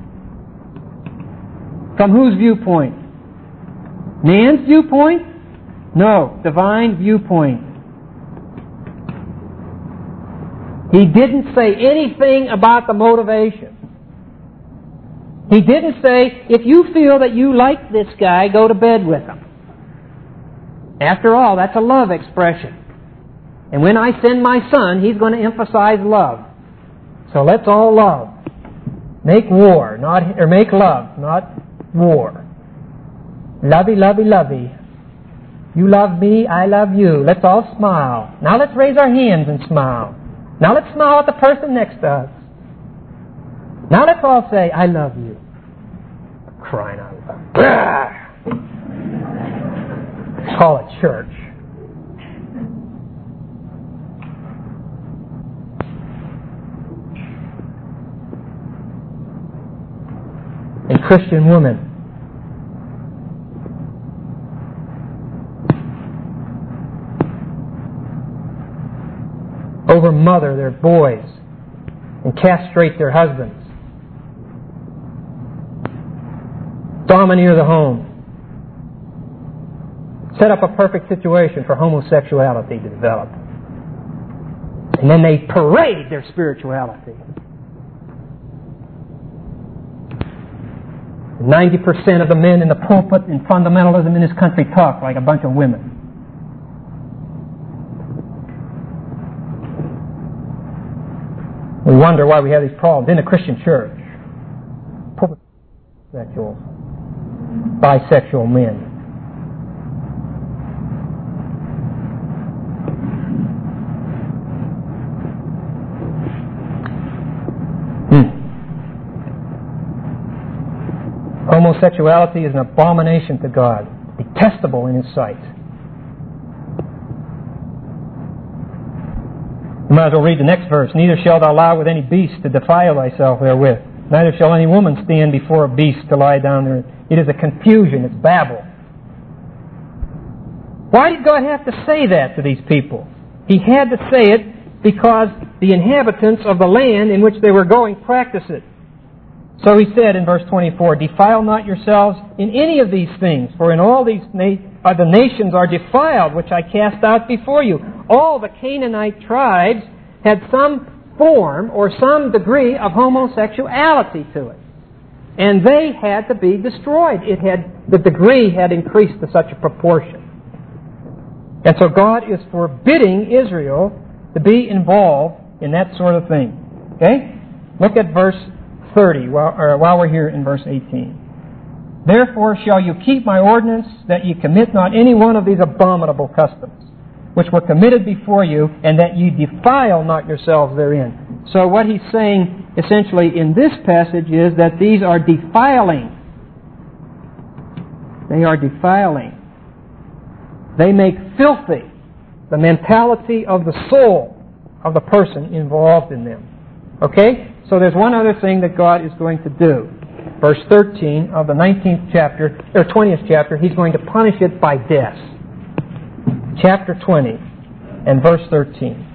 From whose viewpoint? Man's viewpoint? No, divine viewpoint. He didn't say anything about the motivation. He didn't say, if you feel that you like this guy, go to bed with him. After all, that's a love expression. And when I send my son, he's going to emphasize love. So let's all love. Make war, make love, not war. Lovey, lovey, lovey. You love me, I love you. Let's all smile. Now let's raise our hands and smile. Now let's smile at the person next to us. Now let's all say, I love you. Crying out loud. Call it church. And Christian women. Overmother their boys and castrate their husbands. Domineer the home. Set up a perfect situation for homosexuality to develop. And then they parade their spirituality. 90% of the men in the pulpit in fundamentalism in this country talk like a bunch of women. We wonder why we have these problems in the Christian church. Pulpit sexual, bisexual men. Homosexuality is an abomination to God, detestable in His sight. You might as well read the next verse. Neither shalt thou lie with any beast to defile thyself therewith. Neither shall any woman stand before a beast to lie down there. It is a confusion, it's babble. Why did God have to say that to these people? He had to say it because the inhabitants of the land in which they were going practiced it. So He said in verse 24, defile not yourselves in any of these things, for in all these the nations are defiled, which I cast out before you. All the Canaanite tribes had some form or some degree of homosexuality to it. And they had to be destroyed. The degree had increased to such a proportion. And so God is forbidding Israel to be involved in that sort of thing. Okay? Look at verse 30 while we're here in verse 18. Therefore shall you keep my ordinance, that ye commit not any one of these abominable customs, which were committed before you, and that ye defile not yourselves therein. So what he's saying essentially in this passage is that these are defiling. They are defiling. They make filthy the mentality of the soul of the person involved in them. Okay? So there's one other thing that God is going to do. Verse 13 of the 19th chapter, or 20th chapter, He's going to punish it by death. Chapter 20. and verse 13.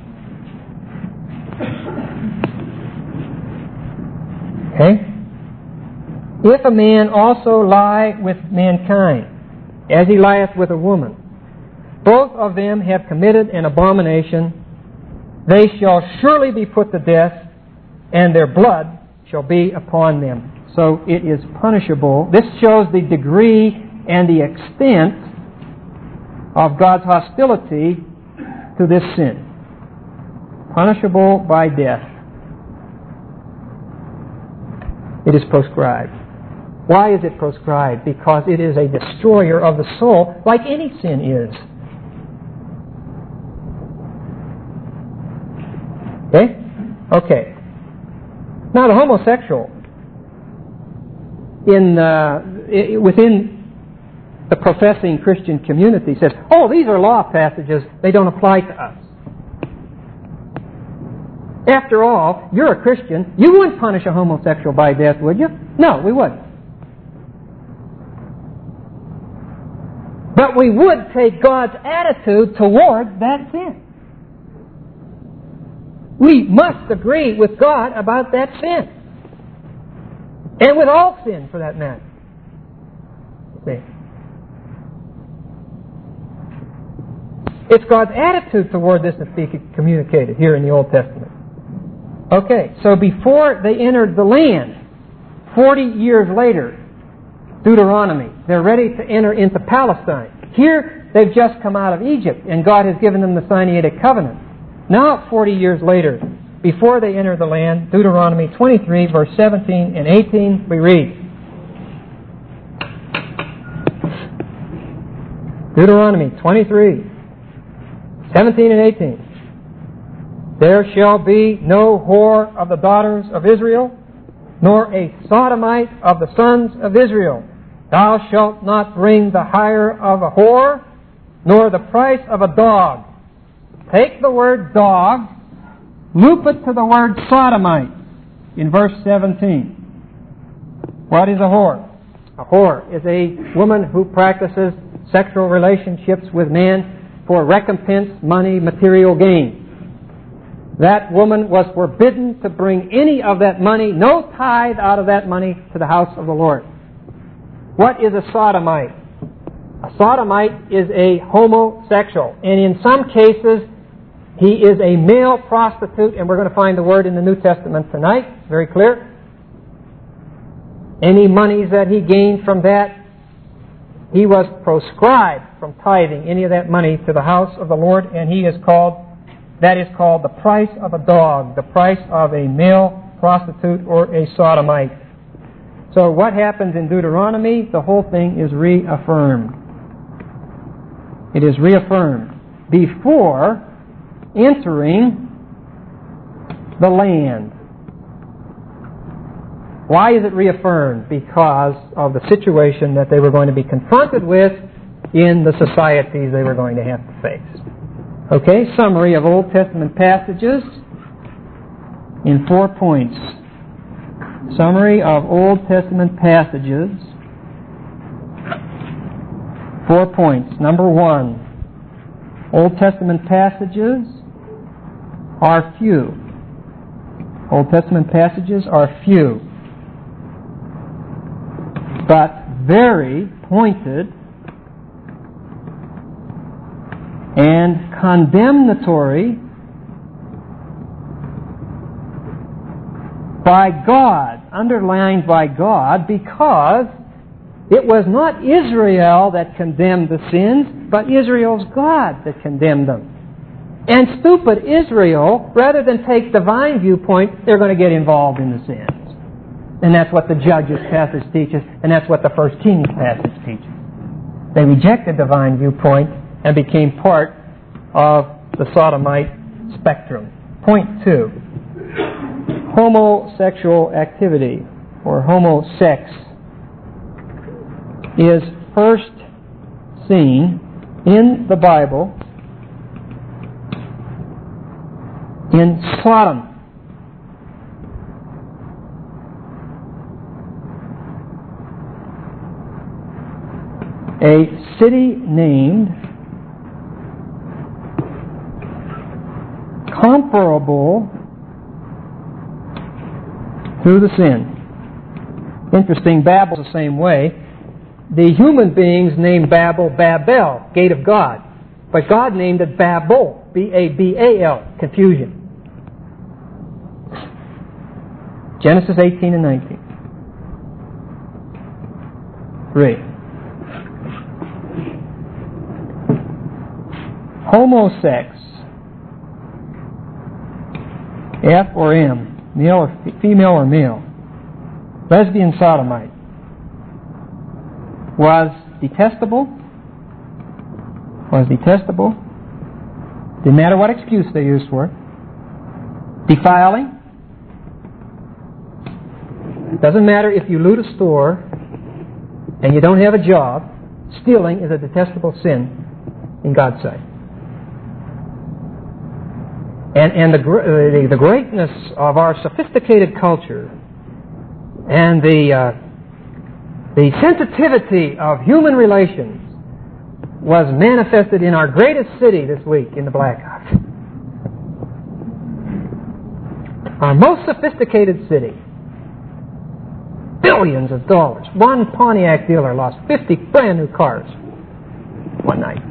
Okay? If a man also lie with mankind, as he lieth with a woman, both of them have committed an abomination, they shall surely be put to death, and their blood shall be upon them. So it is punishable. This shows the degree and the extent of God's hostility to this sin. Punishable by death. It is proscribed. Why is it proscribed? Because it is a destroyer of the soul, like any sin is. Okay. Now the homosexual, within the professing Christian community, says, "Oh, these are law passages; they don't apply to us." After all, you're a Christian. You wouldn't punish a homosexual by death, would you? No, we wouldn't. But we would take God's attitude toward that sin. We must agree with God about that sin. And with all sin, for that matter. See? It's God's attitude toward this that's being communicated here in the Old Testament. Okay, so before they entered the land, 40 years later, Deuteronomy, they're ready to enter into Palestine. Here, they've just come out of Egypt, and God has given them the Sinaitic covenant. Now, 40 years later, before they enter the land, Deuteronomy 23, verse 17 and 18, we read. Deuteronomy 23, 17 and 18. There shall be no whore of the daughters of Israel, nor a sodomite of the sons of Israel. Thou shalt not bring the hire of a whore, nor the price of a dog. Take the word dog, loop it to the word sodomite in verse 17. What is a whore? A whore is a woman who practices sexual relationships with men for recompense, money, material gain. That woman was forbidden to bring any of that money, no tithe out of that money, to the house of the Lord. What is a sodomite? A sodomite is a homosexual, and in some cases, he is a male prostitute, and we're going to find the word in the New Testament tonight. It's very clear. Any monies that he gained from that, he was proscribed from tithing any of that money to the house of the Lord, and that is called the price of a dog, the price of a male prostitute or a sodomite. So what happens in Deuteronomy? The whole thing is reaffirmed. It is reaffirmed before entering the land. Why is it reaffirmed? Because of the situation that they were going to be confronted with in the societies they were going to have to face. Okay, summary of Old Testament passages in 4 points. Summary of Old Testament passages. 4 points. Number 1, Old Testament passages are few. Old Testament passages are few, but very pointed and condemnatory by God, underlined by God, because it was not Israel that condemned the sins, but Israel's God that condemned them. And stupid Israel, rather than take divine viewpoint, they're going to get involved in the sins. And that's what the Judges passage teaches, and that's what the 1 Kings passage teaches. They rejected divine viewpoint and became part of the sodomite spectrum. Point 2. Homosexual activity, or homosex, is first seen in the Bible in Sodom. A city named comparable to the sin. Interesting, Babel's the same way. The human beings named Babel, Babel, gate of God. But God named it Babel, B-A-B-A-L, confusion. Genesis 18 and 19. 3. Homosex. F or M. Male or female or male. Lesbian sodomite. Was detestable. Didn't matter what excuse they used for it. Defiling. Doesn't matter if you loot a store and you don't have a job. Stealing is a detestable sin in God's sight. And the greatness of our sophisticated culture and the sensitivity of human relations was manifested in our greatest city this week in the Blackhawk. Our most sophisticated city. Billions of dollars. One Pontiac dealer lost 50 brand new cars one night.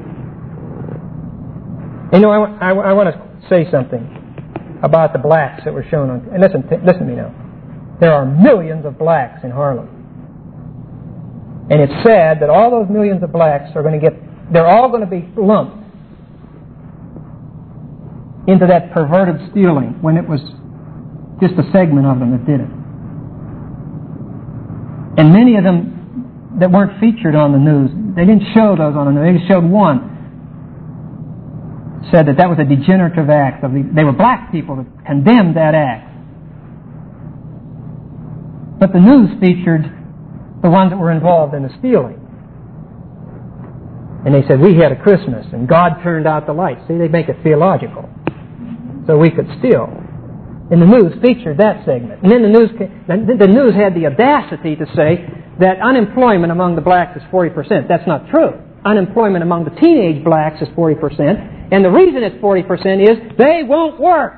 You know, I want to say something about the blacks that were shown on. And listen to me now. There are millions of blacks in Harlem. And it's sad that all those millions of blacks are going to they're all going to be lumped into that perverted stealing when it was just a segment of them that did it. And many of them that weren't featured on the news, they didn't show those on the news. They just showed one. Said that was a degenerative act. They were black people that condemned that act. But the news featured the ones that were involved in the stealing. And they said, we had a Christmas and God turned out the lights. See, they make it theological. So we could steal. And the news featured that segment. And then the news had the audacity to say that unemployment among the blacks is 40%. That's not true. Unemployment among the teenage blacks is 40%. And the reason it's 40% is they won't work.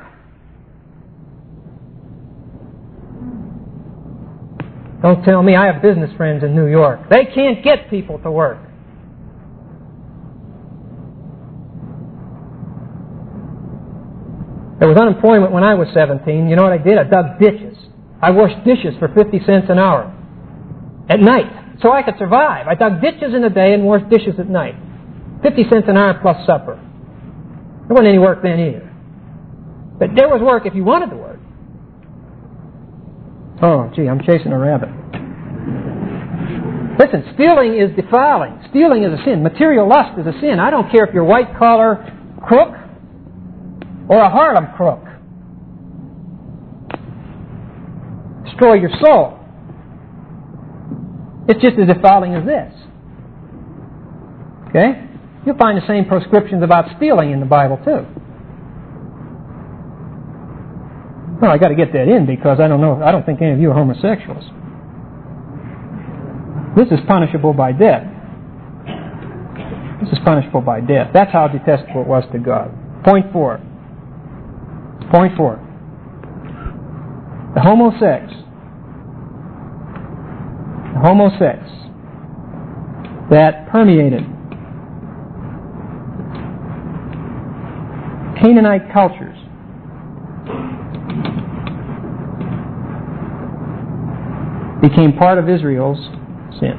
Don't tell me. I have business friends in New York. They can't get people to work. There was unemployment when I was 17. You know what I did? I dug ditches. I washed dishes for 50 cents an hour at night so I could survive. I dug ditches in the day and washed dishes at night. 50 cents an hour plus supper. There wasn't any work then either. But there was work if you wanted to work. Oh, gee, I'm chasing a rabbit. Listen, stealing is defiling. Stealing is a sin. Material lust is a sin. I don't care if you're white-collar crook or a Harlem crook. Destroy your soul. It's just as defiling as this. Okay? You'll find the same prescriptions about stealing in the Bible too. Well, I got to get that in because I don't think any of you are homosexuals. This is punishable by death. This is punishable by death. That's how detestable it was to God. Point 4. The homosex that permeated Canaanite cultures became part of Israel's sin.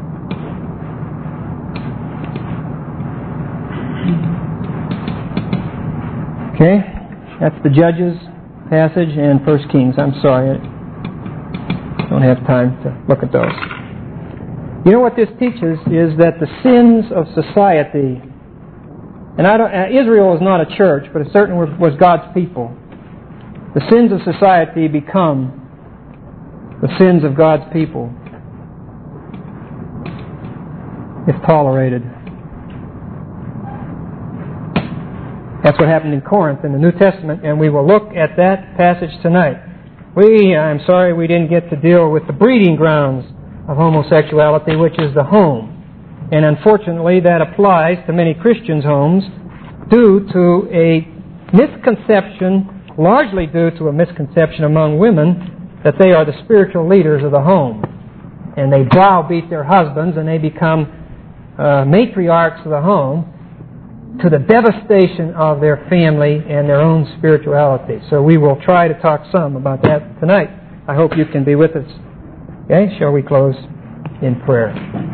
Okay, that's the Judges passage and 1 Kings. I'm sorry, I don't have time to look at those. You know what this teaches is that the sins of society, and Israel is not a church, but it certainly was God's people. The sins of society become the sins of God's people if tolerated. That's what happened in Corinth in the New Testament, and we will look at that passage tonight. I'm sorry we didn't get to deal with the breeding grounds of homosexuality, which is the home. And unfortunately, that applies to many Christians' homes due to a misconception, largely due to a misconception among women, that they are the spiritual leaders of the home. And they browbeat their husbands, and they become matriarchs of the home, to the devastation of their family and their own spirituality. So we will try to talk some about that tonight. I hope you can be with us. Okay, shall we close in prayer?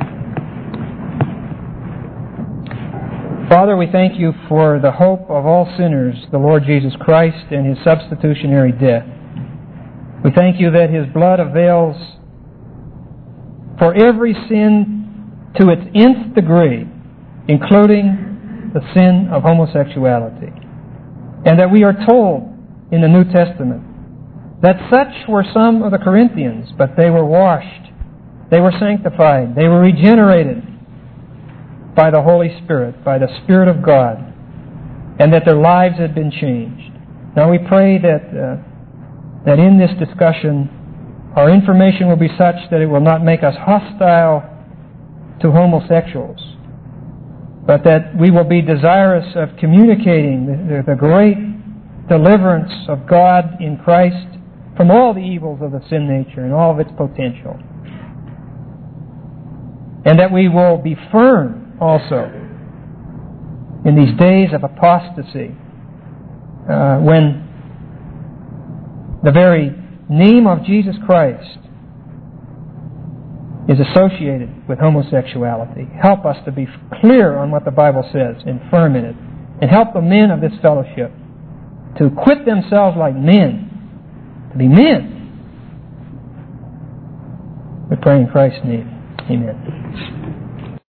Father, we thank you for the hope of all sinners, the Lord Jesus Christ, and His substitutionary death. We thank you that His blood avails for every sin to its nth degree, including the sin of homosexuality. And that we are told in the New Testament that such were some of the Corinthians, but they were washed, they were sanctified, they were regenerated by the Holy Spirit, by the Spirit of God, and that their lives had been changed. Now we pray that in this discussion our information will be such that it will not make us hostile to homosexuals, but that we will be desirous of communicating the great deliverance of God in Christ from all the evils of the sin nature and all of its potential. And that we will be firm also in these days of apostasy, when the very name of Jesus Christ is associated with homosexuality. Help us to be clear on what the Bible says and firm in it. And help the men of this fellowship to quit themselves like men, to be men. We pray in Christ's name. Amen.